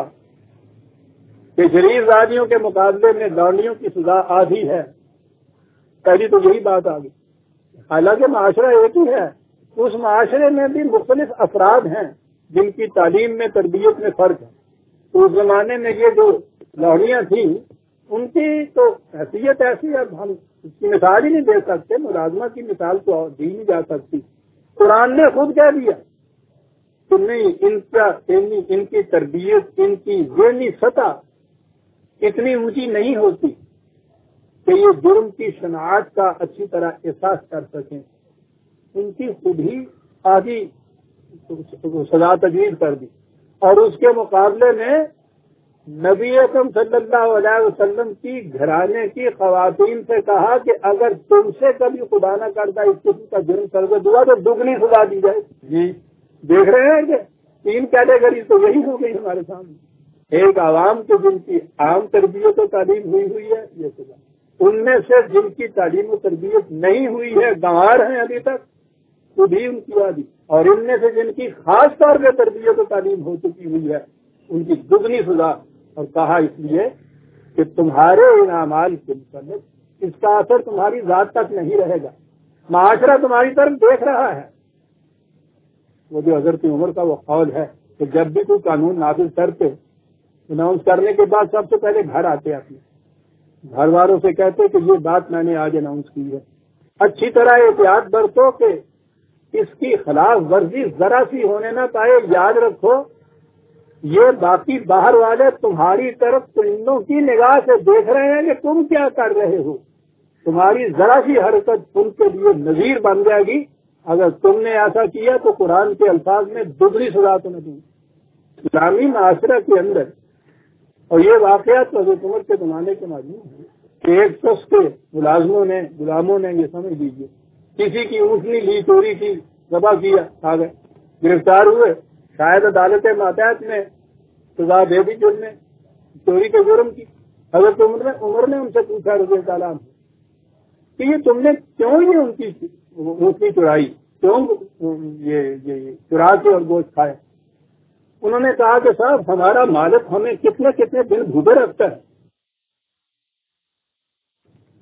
کہ شریف زادیوں کے مقابلے میں لونڈیوں کی سزا آدھی ہے، پہلی تو یہی بات آ گئی۔ حالانکہ معاشرہ ایک ہی ہے، اس معاشرے میں بھی مختلف افراد ہیں جن کی تعلیم میں تربیت میں فرق ہے۔ اس زمانے میں یہ جو لونڈیاں تھیں ان کی تو حیثیت ایسی ہے ہم اس کی مثال ہی نہیں دے سکتے، ملازمہ کی مثال تو دی نہیں جا سکتی۔ قرآن نے خود کہہ دیا کہ نہیں، ان کا ان کی تربیت ان کی ذہنی سطح اتنی اونچی نہیں ہوتی کہ یہ جرم کی شناخت کا اچھی طرح احساس کر سکیں، ان کی خود ہی آدھی سزا تجویز کر دی۔ اور اس کے مقابلے میں نبی اکرم صلی اللہ علیہ وسلم کی گھرانے کی خواتین سے کہا کہ اگر تم سے کبھی خدا نہ کرتا اس قسم کا جرم سرزد ہوا تو دگنی سزا دی جائے۔ جی دیکھ رہے ہیں کہ تین کیٹیگری تو یہی ہو گئی ہمارے سامنے، ایک عوام کے جن کی عام تربیت و تعلیم ہوئی ہوئی ہے یہ سزا، ان میں سے جن کی تعلیم و تربیت نہیں ہوئی ہے گنوار ہیں ابھی تک تو بھی ان کی وادی، اور ان میں سے جن کی خاص طور پہ تربیت و تعلیم ہو چکی ہوئی ہے ان کی دگنی سزا۔ اور کہا اس لیے کہ تمہارے ان اعمال کے متعلق اس کا اثر تمہاری ذات تک نہیں رہے گا، معاشرہ تمہاری طرف دیکھ رہا ہے۔ وہ جو حضرت عمر کا وہ قول ہے کہ جب بھی کوئی قانون نافذ کرتے اناؤنس کرنے کے بعد سب سے پہلے گھر آتے اپنے گھر والوں سے کہتے کہ یہ بات میں نے آج اناؤنس کی ہے، اچھی طرح احتیاط برتو کہ اس کی خلاف ورزی ذرا سی ہونے نہ پائے۔ یاد رکھو یہ باقی باہر والے تمہاری طرف پرندوں کی نگاہ سے دیکھ رہے ہیں کہ تم کیا کر رہے ہو، تمہاری ذرا سی حرکت ان کے لیے نذیر بن جائے گی، اگر تم نے ایسا کیا تو قرآن کے الفاظ میں دگنی سزا تمہیں دوں۔ اسلامی معاشرہ کے اندر اور یہ واقعات حضرت عمر کے زمانے کے معلوم ہے کہ ایک شخص کے ملازموں نے غلاموں نے یہ سمجھ لیجیے کسی کی اونٹنی لی، چوری کی، ذبح کیا، آ گئے، گرفتار ہوئے، شاید عدالت ماتحت میں سزا دے دی جن نے چوری کے جرم کی۔ حضرت عمر نے عمر نے ان سے پوچھا رضی اللہ عنہ کہ یہ تم نے کیوں یہ ان کی اونٹنی چرائی، کیوں یہ چرا کے اور گوشت کھائے؟ انہوں نے کہا کہ صاحب ہمارا مالک ہمیں کتنے کتنے دن بھوکے رکھتا ہے،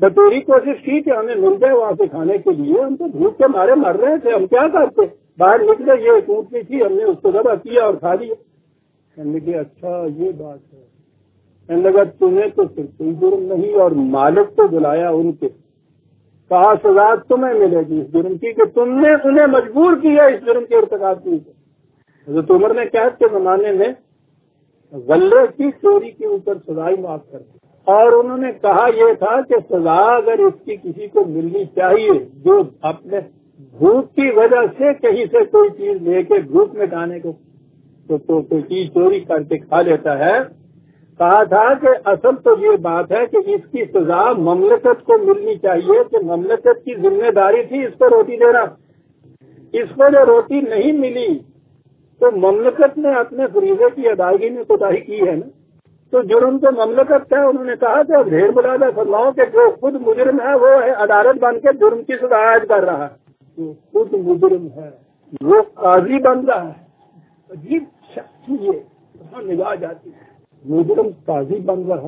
بطوری کوشش کی کہ ہمیں مل جائے وہاں سے کھانے کے لیے، ہم تو بھوک کے مارے مر رہے تھے، ہم کیا کرتے، باہر نکلے یہ اونٹنی تھی، ہم نے اس کو ذبح کیا اور کھا لیا۔ کہنے لگے اچھا یہ بات ہے۔ کہنے لگا تمہیں تو پھر کوئی جرم نہیں، اور مالک کو بلایا ان کے، کہا سزا تمہیں ملے گی اس جرم کی کہ تم نے انہیں مجبور کیا اس جرم کے ارتکاب کی۔ حضرت عمر نے قحط کے زمانے میں غلے کی چوری کے اوپر سزائی معاف کر دی، اور انہوں نے کہا یہ تھا کہ سزا اگر اس کی کسی کو ملنی چاہیے جو اپنے بھوک کی وجہ سے کہیں سے کوئی چیز لے کے بھوک مٹانے کو تو کوئی چیز چوری کر کے کھا لیتا ہے، کہا تھا کہ اصل تو یہ بات ہے کہ اس کی سزا مملکت کو ملنی چاہیے کہ مملکت کی ذمہ داری تھی اس کو روٹی دینا، اس کو جو روٹی نہیں ملی تو مملکت نے اپنے فریضے کی ادائیگی میں کوتاہی کی ہے نا، تو جرم تو مملکت کا۔ انہوں نے کہا کہ ڈھیر ملازہ فرماؤ کہ جو خود مجرم ہے وہ ہے عدالت بن کے جرم کی سزا عائد کر رہا ہے، جو خود مجرم ہے وہ قاضی بن رہا ہے۔ عجیب شخص یہ کہاں نگاہ جاتی ہے، مجرم قاضی بن رہا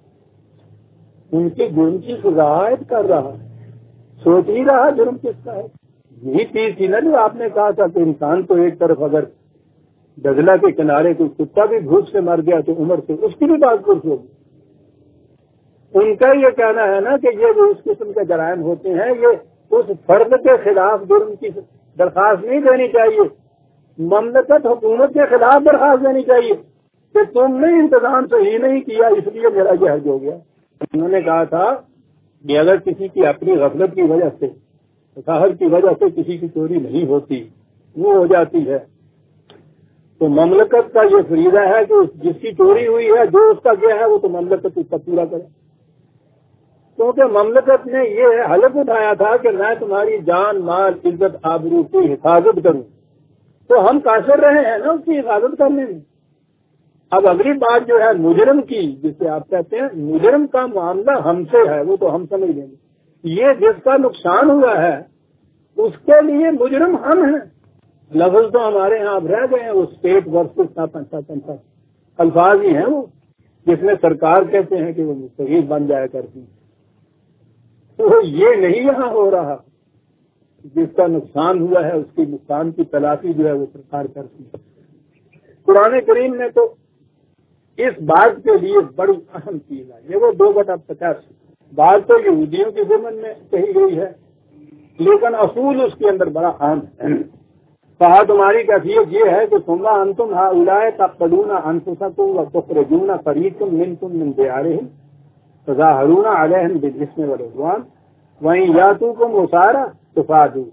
ہے، ان کے جرم کی سزا عائد کر رہا ہے، سوچ نہیں رہا جرم کس کا ہے۔ یہی چیز تھی نا جو آپ نے کہا تھا کہ انسان تو ایک طرف اگر دجلہ کے کنارے کوئی کتا بھی بھوک سے مر گیا تو عمر سے اس کی بھی بات کچھ ہوگی۔ ان کا یہ کہنا ہے نا کہ یہ جو اس قسم کے جرائم ہوتے ہیں یہ اس فرد کے خلاف جرم کی درخواست نہیں دینی چاہیے، مملکت حکومت کے خلاف درخواست دینی چاہیے کہ تم نے انتظام صحیح نہیں کیا اس لیے میرا یہ حج ہو گیا۔ انہوں نے کہا تھا کہ اگر کسی کی اپنی غفلت کی وجہ سے تساہل کی وجہ سے کسی کی چوری نہیں ہوتی، وہ ہو جاتی ہے، تو مملکت کا یہ فریضہ ہے کہ جس کی چوری ہوئی ہے جو اس کا گیا ہے وہ تو مملکت اس کا پورا کرے، کیونکہ مملکت نے یہ حلف اٹھایا تھا کہ میں تمہاری جان مال عزت آبرو کی حفاظت کروں، تو ہم قاصر رہے ہیں نا اس کی حفاظت کرنے میں۔ اب اگلی بات جو ہے مجرم کی، جسے آپ کہتے ہیں مجرم کا معاملہ ہم سے ہے، وہ تو ہم سمجھ لیں گے، یہ جس کا نقصان ہوا ہے اس کے لیے مجرم ہم ہیں۔ لفظ تو ہمارے ہاں اب رہ گئے ہیں، وہ اسٹیٹ ورسز پنچا پنچا الفاظ ہی ہیں وہ، جس میں سرکار کہتے ہیں کہ وہ مستقیل بن جایا کرتی ہیں۔ تو یہ نہیں یہاں ہو رہا، جس کا نقصان ہوا ہے اس کی نقصان کی تلافی جو ہے وہ سرکار کرتی ہے۔ قرآن کریم میں تو اس بات کے لیے بڑی اہم چیز ہے، یہ وہ دو بٹا پچاس بات تو یہودیوں کے ضمن میں کہی گئی ہے، لیکن اصول اس کے اندر بڑا اہم ہے۔ کہا تمہاری کیفیت یہ ہے کہ ثم انتم ہؤلاء تقتلون انفسکم وتخرجون فریقا منکم من دیارہم تظاہرون علیہم بالإثم والعدوان وإن یأتوکم اسارى تفادوا۔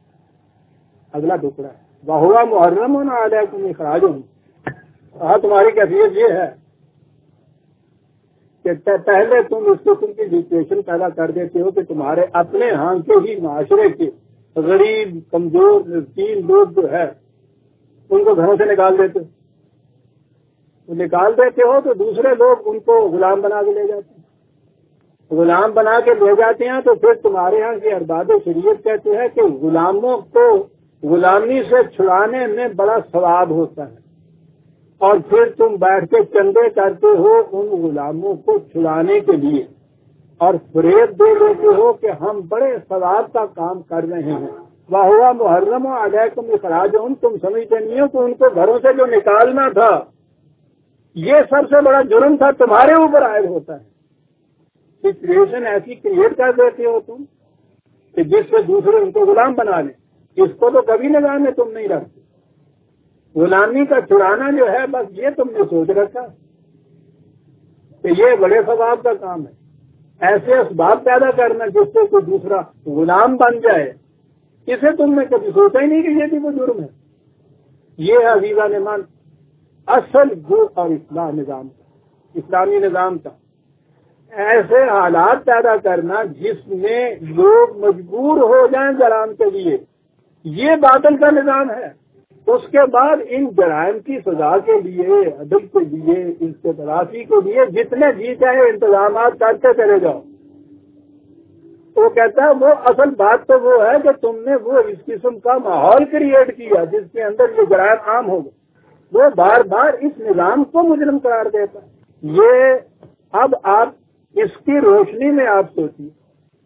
اگلا ٹکڑا ہے وہو محرم علیکم اخراجہم۔ کہا تمہاری کیفیت یہ ہے کہ پہلے تم اس قسم کی سچویشن پیدا کر دیتے ہو کہ تمہارے اپنے ہاں کے ہی معاشرے کے غریب کمزور مسکین لوگ جو ہے ان کو گھروں سے نکال دیتے ہو، نکال دیتے ہو تو دوسرے لوگ ان کو غلام بنا کے لے جاتے ہیں، غلام بنا کے لے جاتے ہیں تو پھر تمہارے یہاں کے ارباب شریعت کہتے ہیں کہ غلاموں کو غلامی سے چھڑانے میں بڑا ثواب ہوتا ہے، اور پھر تم بیٹھ کے چندے کرتے ہو ان غلاموں کو چھڑانے کے لیے اور فریب دے دیتے ہو کہ ہم بڑے ثواب کا کام کر رہے ہیں۔ وہو محرم علیکم اخراجہم، تم سمجھتے نہیں ہو کہ ان کو گھروں سے جو نکالنا تھا یہ سب سے بڑا جرم تھا، تمہارے اوپر عائد ہوتا ہے۔ سچویشن ایسی کریٹ کر دیتے ہو تم کہ جس سے دوسرے ان کو غلام بنا لیں، اس کو تو کبھی نگاہ میں تم نہیں رکھتے۔ غلامی کا چھڑانا جو ہے بس یہ تم نے سوچ رکھا کہ یہ بڑے ثواب کا کام ہے، ایسے اسباب پیدا کرنا جس سے کوئی دوسرا غلام بن جائے، اسے تم نے کبھی سوچا ہی نہیں کہ یہ بھی وہ جرم ہے۔ یہ ہے عزیزان ایمان اصل گو اور اصلاح نظام کا، اسلامی نظام کا، ایسے حالات پیدا کرنا جس میں لوگ مجبور ہو جائیں جرائم کے لیے، یہ باطل کا نظام ہے۔ اس کے بعد ان جرائم کی سزا کے لیے، عدل کے لیے، اس کے تلافی کے لیے جتنے جی چاہے انتظامات کرتے چلے جاؤ۔ وہ کہتا ہے وہ اصل بات تو وہ ہے کہ تم نے وہ اس قسم کا ماحول کریٹ کیا جس کے اندر یہ جرائم عام ہو گئے، وہ بار بار اس نظام کو مجرم قرار دیتا ہے۔ یہ اب آپ اس کی روشنی میں آپ سوچیے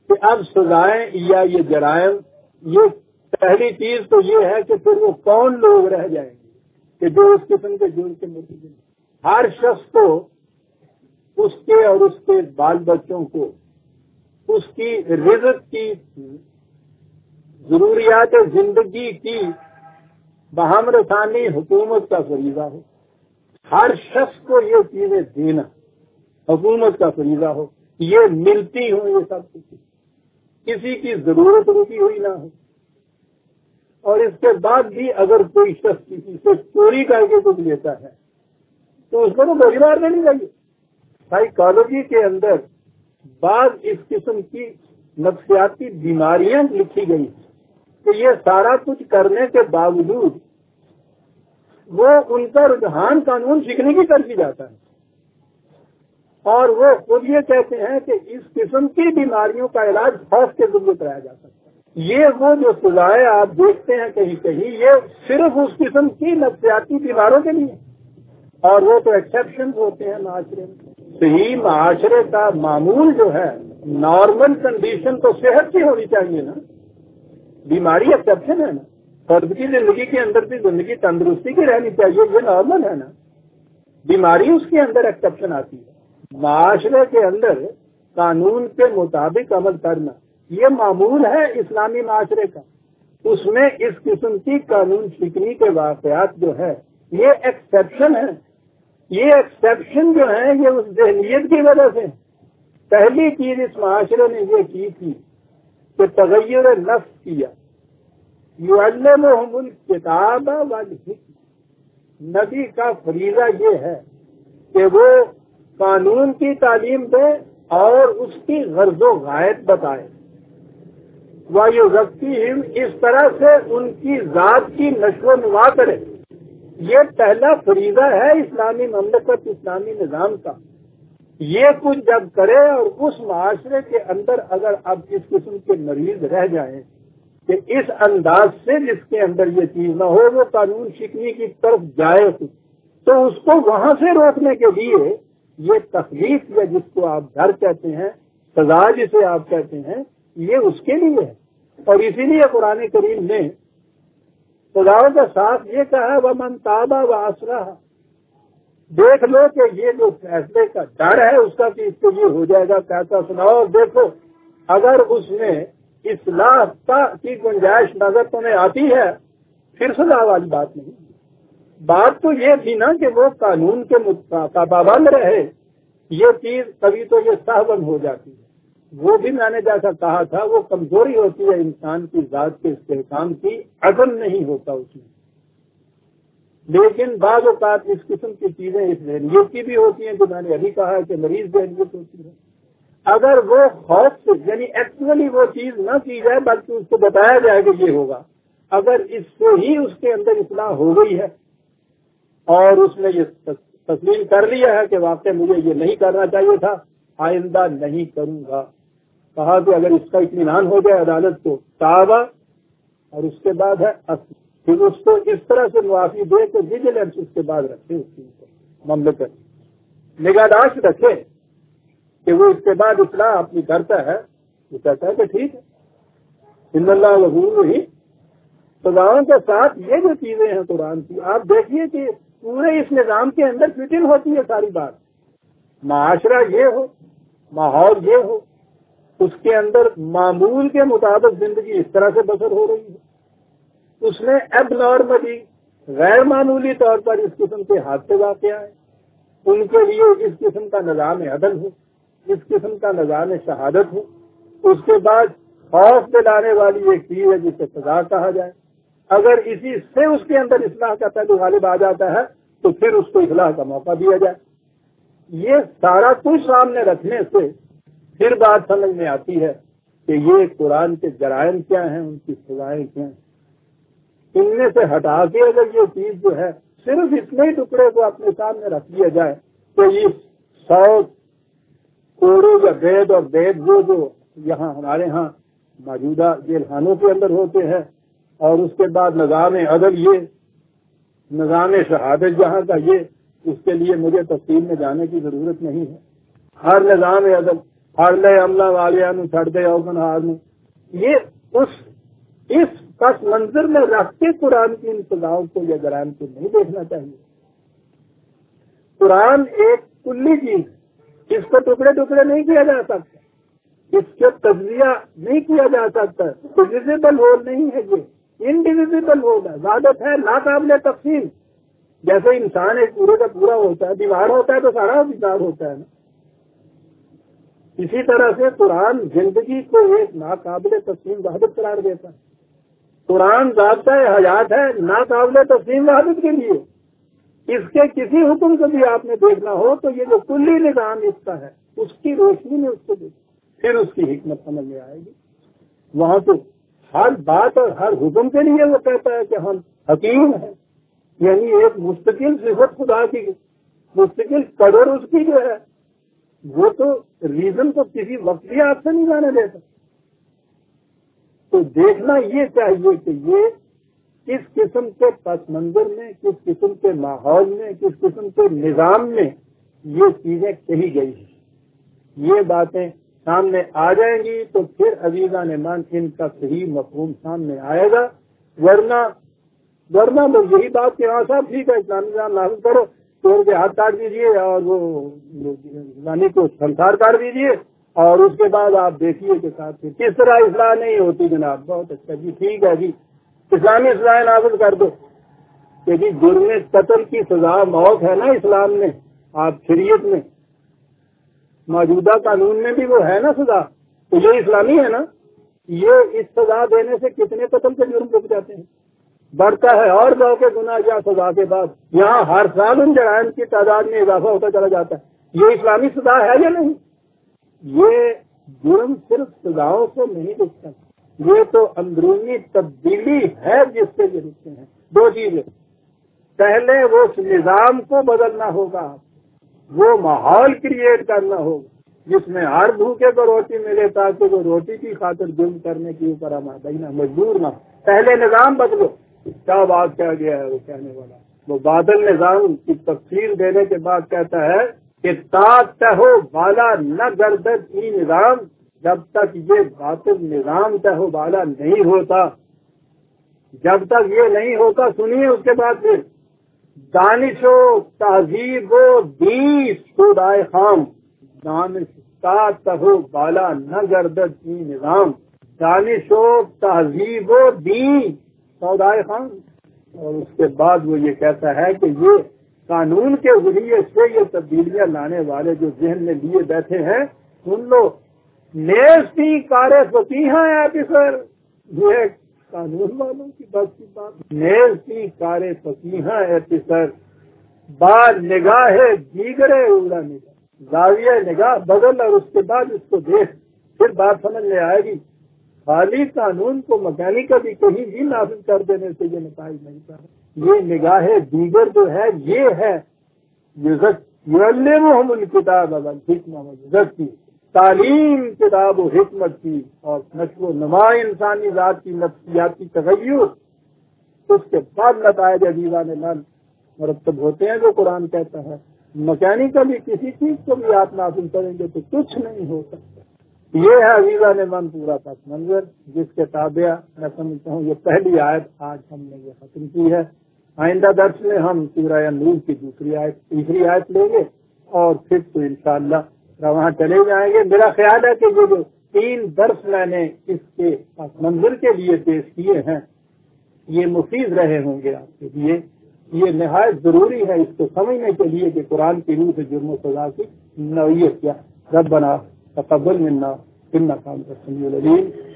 کہ اب سزائیں یا یہ جرائم، یہ پہلی چیز تو یہ ہے کہ پھر وہ کون لوگ رہ جائیں گے کہ جو اس قسم کے جرم کے مرتکب ہیں۔ ہر شخص کو اس کے اور اس کے بال بچوں کو اس کی رزق کی، ضروریات زندگی کی بہم رسانی حکومت کا فریضہ ہو۔ ہر شخص کو یہ چیزیں دینا حکومت کا فریضہ ہو، یہ ملتی ہوں، یہ سب کچھ کسی کی ضرورت رکی ہوئی نہ ہو۔ اور اس کے بعد بھی اگر کوئی شخص کسی سے چوری کر کے کچھ لیتا ہے تو اس کو تو گولی مار دینی چاہیے۔ سائیکالوجی کے اندر بعض اس قسم کی نفسیاتی بیماریاں لکھی گئی کہ یہ سارا کچھ کرنے کے باوجود وہ ان کا رجحان قانون سیکھنے کی طرف جاتا ہے، اور وہ خود یہ کہتے ہیں کہ اس قسم کی بیماریوں کا علاج خوف کے ذریعے کرایا جا سکتا ہے۔ یہ وہ جو سزائیں آپ دیکھتے ہیں کہیں کہیں، یہ صرف اس قسم کی نفسیاتی بیماروں کے لیے، اور وہ تو ایکسیپشن ہوتے ہیں معاشرے میں۔ صحیح معاشرے کا معمول جو ہے، نارمل کنڈیشن تو صحت کی ہونی چاہیے نا، بیماری ایکسیپشن ہے نا۔ فرد کی زندگی کے اندر بھی زندگی تندرستی کی رہنی چاہیے، یہ نارمل ہے نا، بیماری اس کے اندر ایکسیپشن آتی ہے۔ معاشرے کے اندر قانون کے مطابق عمل کرنا یہ معمول ہے اسلامی معاشرے کا، اس میں اس قسم کی قانون شکنی کے واقعات جو ہے یہ ایکسیپشن ہے۔ یہ ایکسیپشن جو ہے یہ اس ذہنیت کی وجہ سے، پہلی چیز اس معاشرے نے یہ کی تھی کہ تغیر نفس کیا، یعلمہم الکتاب والحکمہ۔ نبی کا فریضہ یہ ہے کہ وہ قانون کی تعلیم دے اور اس کی غرض و غایت بتائے، وَيُزَكِّيهِمْ، اس طرح سے ان کی ذات کی نشو و نما کرے۔ یہ پہلا فریضہ ہے اسلامی مملکت، اسلامی نظام کا۔ یہ کچھ جب کرے اور اس معاشرے کے اندر اگر اب اس قسم کے مریض رہ جائیں کہ اس انداز سے جس کے اندر یہ چیز نہ ہو، وہ قانون شکنی کی طرف جائے، تو اس کو وہاں سے روکنے کے لیے یہ تخلیق یا جس کو آپ ڈر کہتے ہیں، سزا جسے آپ کہتے ہیں، یہ اس کے لیے ہے۔ اور اسی لیے قرآن کریم نے سزاؤں کے ساتھ یہ کہا وَمَن تَابَ وَأَصْلَحَ۔ دیکھ لو کہ یہ جو فیصلے کا ڈر ہے اس کا کہ اس کو یہ ہو جائے گا، کہتا سناؤ، اور دیکھو اگر اس میں اصلاح کی گنجائش نظر تمہیں آتی ہے پھر سزا والی بات نہیں۔ بات تو یہ تھی نا کہ وہ قانون کے پابند رہے، یہ چیز کبھی تو یہ سہون ہو جاتی ہے، وہ بھی میں نے جیسا کہا تھا وہ کمزوری ہوتی ہے انسان کی ذات کے استحکام کی، عزم نہیں ہوتا اس میں۔ لیکن بعض اوقات اس قسم کی چیزیں اس ذہنیت کی بھی ہوتی ہیں جو میں نے ابھی کہا ہے کہ مریض ذہنیت ہوتی ہے۔ اگر وہ خوف سے یعنی ایکچولی وہ چیز نہ کی جائے بلکہ اس کو بتایا جائے کہ یہ ہوگا، اگر اس سے ہی اس کے اندر اصلاح ہو گئی ہے اور اس نے یہ تسلیم کر لیا ہے کہ واقعی مجھے یہ نہیں کرنا چاہیے تھا، آئندہ نہیں کروں گا، کہا کہ اگر اس کا اطمینان ہو جائے عدالت کو تابہ، اور اس کے بعد ہے اصل، پھر اس کو اس طرح سے معافی دے کہ ویجیلنس اس کے بعد رکھے، اس کے اوپر مملکت نگہداشت رکھے کہ وہ اس کے بعد اصلاح اپنی کرتا ہے، وہ کہتا ہے کہ ٹھیک ہے، ان اللہ غفور رحیم۔ سزاؤں کے ساتھ یہ جو چیزیں ہیں قرآن کی، آپ دیکھیے کہ پورے اس نظام کے اندر فٹ ان ہوتی ہے ساری بات۔ معاشرہ یہ ہو، ماحول یہ ہو، اس کے اندر معمول کے مطابق زندگی اس طرح سے بسر ہو رہی ہے، اس میں اب نارملی غیر معمولی طور پر اس قسم کے حادثے واقع ہیں، ان کے لیے اس قسم کا نظام عدل ہو، اس قسم کا نظام شہادت ہو، اس کے بعد خوف دلانے والی ایک چیز ہے جسے سزا کہا جائے۔ اگر اسی سے اس کے اندر اصلاح کا پہلو غالب آ جاتا ہے تو پھر اس کو اصلاح کا موقع دیا جائے۔ یہ سارا کچھ سامنے رکھنے سے پھر بات سمجھ میں آتی ہے کہ یہ قرآن کے جرائم کیا ہیں، ان کی سزائیں کیا ہیں۔ ان میں سے ہٹا کے اگر یہ چیز جو ہے صرف اتنے ہی ٹکڑے کو اپنے سامنے رکھ دیا جائے تو یہ سو کوڑے یا بیت اور بیت وہ جو یہاں ہمارے ہاں موجودہ جیل خانوں کے اندر ہوتے ہیں، اور اس کے بعد نظام عدل، یہ نظام شہادت جہاں کا، یہ اس کے لیے مجھے تفصیل میں جانے کی ضرورت نہیں ہے۔ ہر نظام عدل پھڑ لے عملہ والے نو چھڑ دے اوگنہار نو. یہ اس اس پس منظر میں رکھ کے قرآن کی ان سزاؤں کو یا جرائم کو نہیں دیکھنا چاہیے. قرآن ایک کلی چیز، اس کو ٹکڑے ٹکڑے نہیں کیا جا سکتا، اس کا تجزیہ نہیں کیا جا سکتا. ڈویزیبل ہول نہیں ہے، یہ انڈیویزیبل ہول ہے، ذات ہے ناقابل تقسیم. جیسے انسان ایک پورے کا پورا ہوتا ہے، دیوار ہوتا ہے تو سارا دیوار ہوتا ہے نا، اسی طرح سے قرآن زندگی کو ایک ناقابل تقسیم وحدت قرار دیتا ہے. قرآن ضابطہ حیات ہے ناقابل تقسیم وحدت کے لیے. اس کے کسی حکم کو بھی آپ نے دیکھنا ہو تو یہ جو کلی نظام اس کا ہے اس کی روشنی میں اس کو دیکھیں، پھر اس کی حکمت سمجھ میں آئے گی. وہاں تو ہر بات اور ہر حکم کے لیے وہ کہتا ہے کہ ہم حکیم ہیں، یعنی ایک مستقل صفت خدا کی، مستقل قدر اس کی جو ہے وہ تو ریزن کو کسی وقت بھی آپ سے نہیں جانے دیتا. تو دیکھنا یہ چاہیے کہ یہ کس قسم کے پس منظر میں، کس قسم کے ماحول میں، کس قسم کے نظام میں یہ چیزیں کہی گئی ہیں. یہ باتیں سامنے آ جائیں گی تو پھر عزیزان مان ان کا صحیح مفہوم سامنے آئے گا. ورنہ ورنہ تو یہی بات کہ ہاں صاحب ٹھیک ہے اسلامی نظام لاگو کرو، چور کے ہاتھ کاٹ دیجیے اور وہ اسلامی کو سنسار کر دیجیے، اور اس کے بعد آپ دیکھیے کہ ساتھ کس طرح اصلاح نہیں ہوتی. جناب بہت اچھا جی، ٹھیک ہے جی اسلامی اصلاح نافذ کر دو کہ جی جرم قتل کی سزا موت ہے نا اسلام میں، آپ شریعت میں موجودہ قانون میں بھی وہ ہے نا سزا، تو یہ اسلامی ہے نا. یہ اس سزا دینے سے کتنے قتل کے جرم رک جاتے ہیں، بڑھتا ہے اور لو کے گناہ یا سزا کے بعد یہاں ہر سال ان جرائم کی تعداد میں اضافہ ہوتا چلا جاتا ہے. یہ اسلامی سزا ہے یا نہیں؟ یہ جرم صرف سزاؤں سے نہیں رکتا، یہ تو اندرونی تبدیلی ہے جس سے یہ رکتے ہیں. دو چیزیں، پہلے وہ نظام کو بدلنا ہوگا، وہ ماحول کریٹ کرنا ہوگا جس میں ہر بھوکے کو روٹی ملے تاکہ وہ روٹی کی خاطر جرم کرنے کے اوپر ہمارا نہ مجبور نہ. پہلے نظام بدلو. کیا بات کیا گیا ہے وہ کہنے والا، وہ بادل نظام کی تفصیل دینے کے بعد کہتا ہے کہ تاک ہو بالا نہ گردد ای نظام، جب تک یہ باطل نظام تہو بالا نہیں ہوتا، جب تک یہ نہیں ہوتا. سنیے اس کے بعد پھر دانش و تہذیب و بیس سودائے خام، دانش کا تہو بالا نہ گردد ای نظام، دانش و تہذیب و دین سودائے خام. اور اس کے بعد وہ یہ کہتا ہے کہ یہ قانون کے ذریعے سے یہ تبدیلیاں لانے والے جو ذہن میں لیے بیٹھے ہیں سن لو، نیستی کار فقیہ ایفیسر، یہ قانون والوں کی بس کی بات. نیستی کار فقیہ ایفیسر بعد نگاہ دیگرے اولا نگاہ، زاویہ نگاہ بدل اور اس کے بعد اس کو دیکھ، پھر بات سمجھ میں آئے گی. خالی قانون کو مکینیکلی کہیں بھی نافذ کر دینے سے یہ نتائج نہیں پا رہا. یہ نگاہ دیگر جو ہے یہ ہے یعلمہم الکتاب والحکمہ والزکوٰۃ کی تعلیم، کتاب و حکمت کی اور نشو و نما انسانی ذات کی نفسیاتی تغیر. اس کے بعد نتائج عزیزان من مرتب ہوتے ہیں جو قرآن کہتا ہے. مکینیکلی کسی چیز کو بھی آپ نافذ کریں گے تو کچھ نہیں ہو سکتا. یہ ہے عزیزان من پورا پس منظر جس کے تابع میں سمجھتا ہوں یہ پہلی آیت آج ہم نے یہ ختم کی ہے. آئندہ درس میں ہم سورہ نور کی دوسری آیت تیسری آیت لیں گے اور پھر تو انشاءاللہ وہاں چلے جائیں گے. میرا خیال ہے کہ یہ جو تین درس میں نے اس کے پس منظر کے لیے پیش کیے ہیں یہ مفید رہے ہوں گے آپ کے لیے. یہ نہایت ضروری ہے اس کو سمجھنے کے لیے کہ قرآن کی روح سے جرم و سزا کی نوعیت کیا. ربنا تقبل منا انک انت السمیع العلیم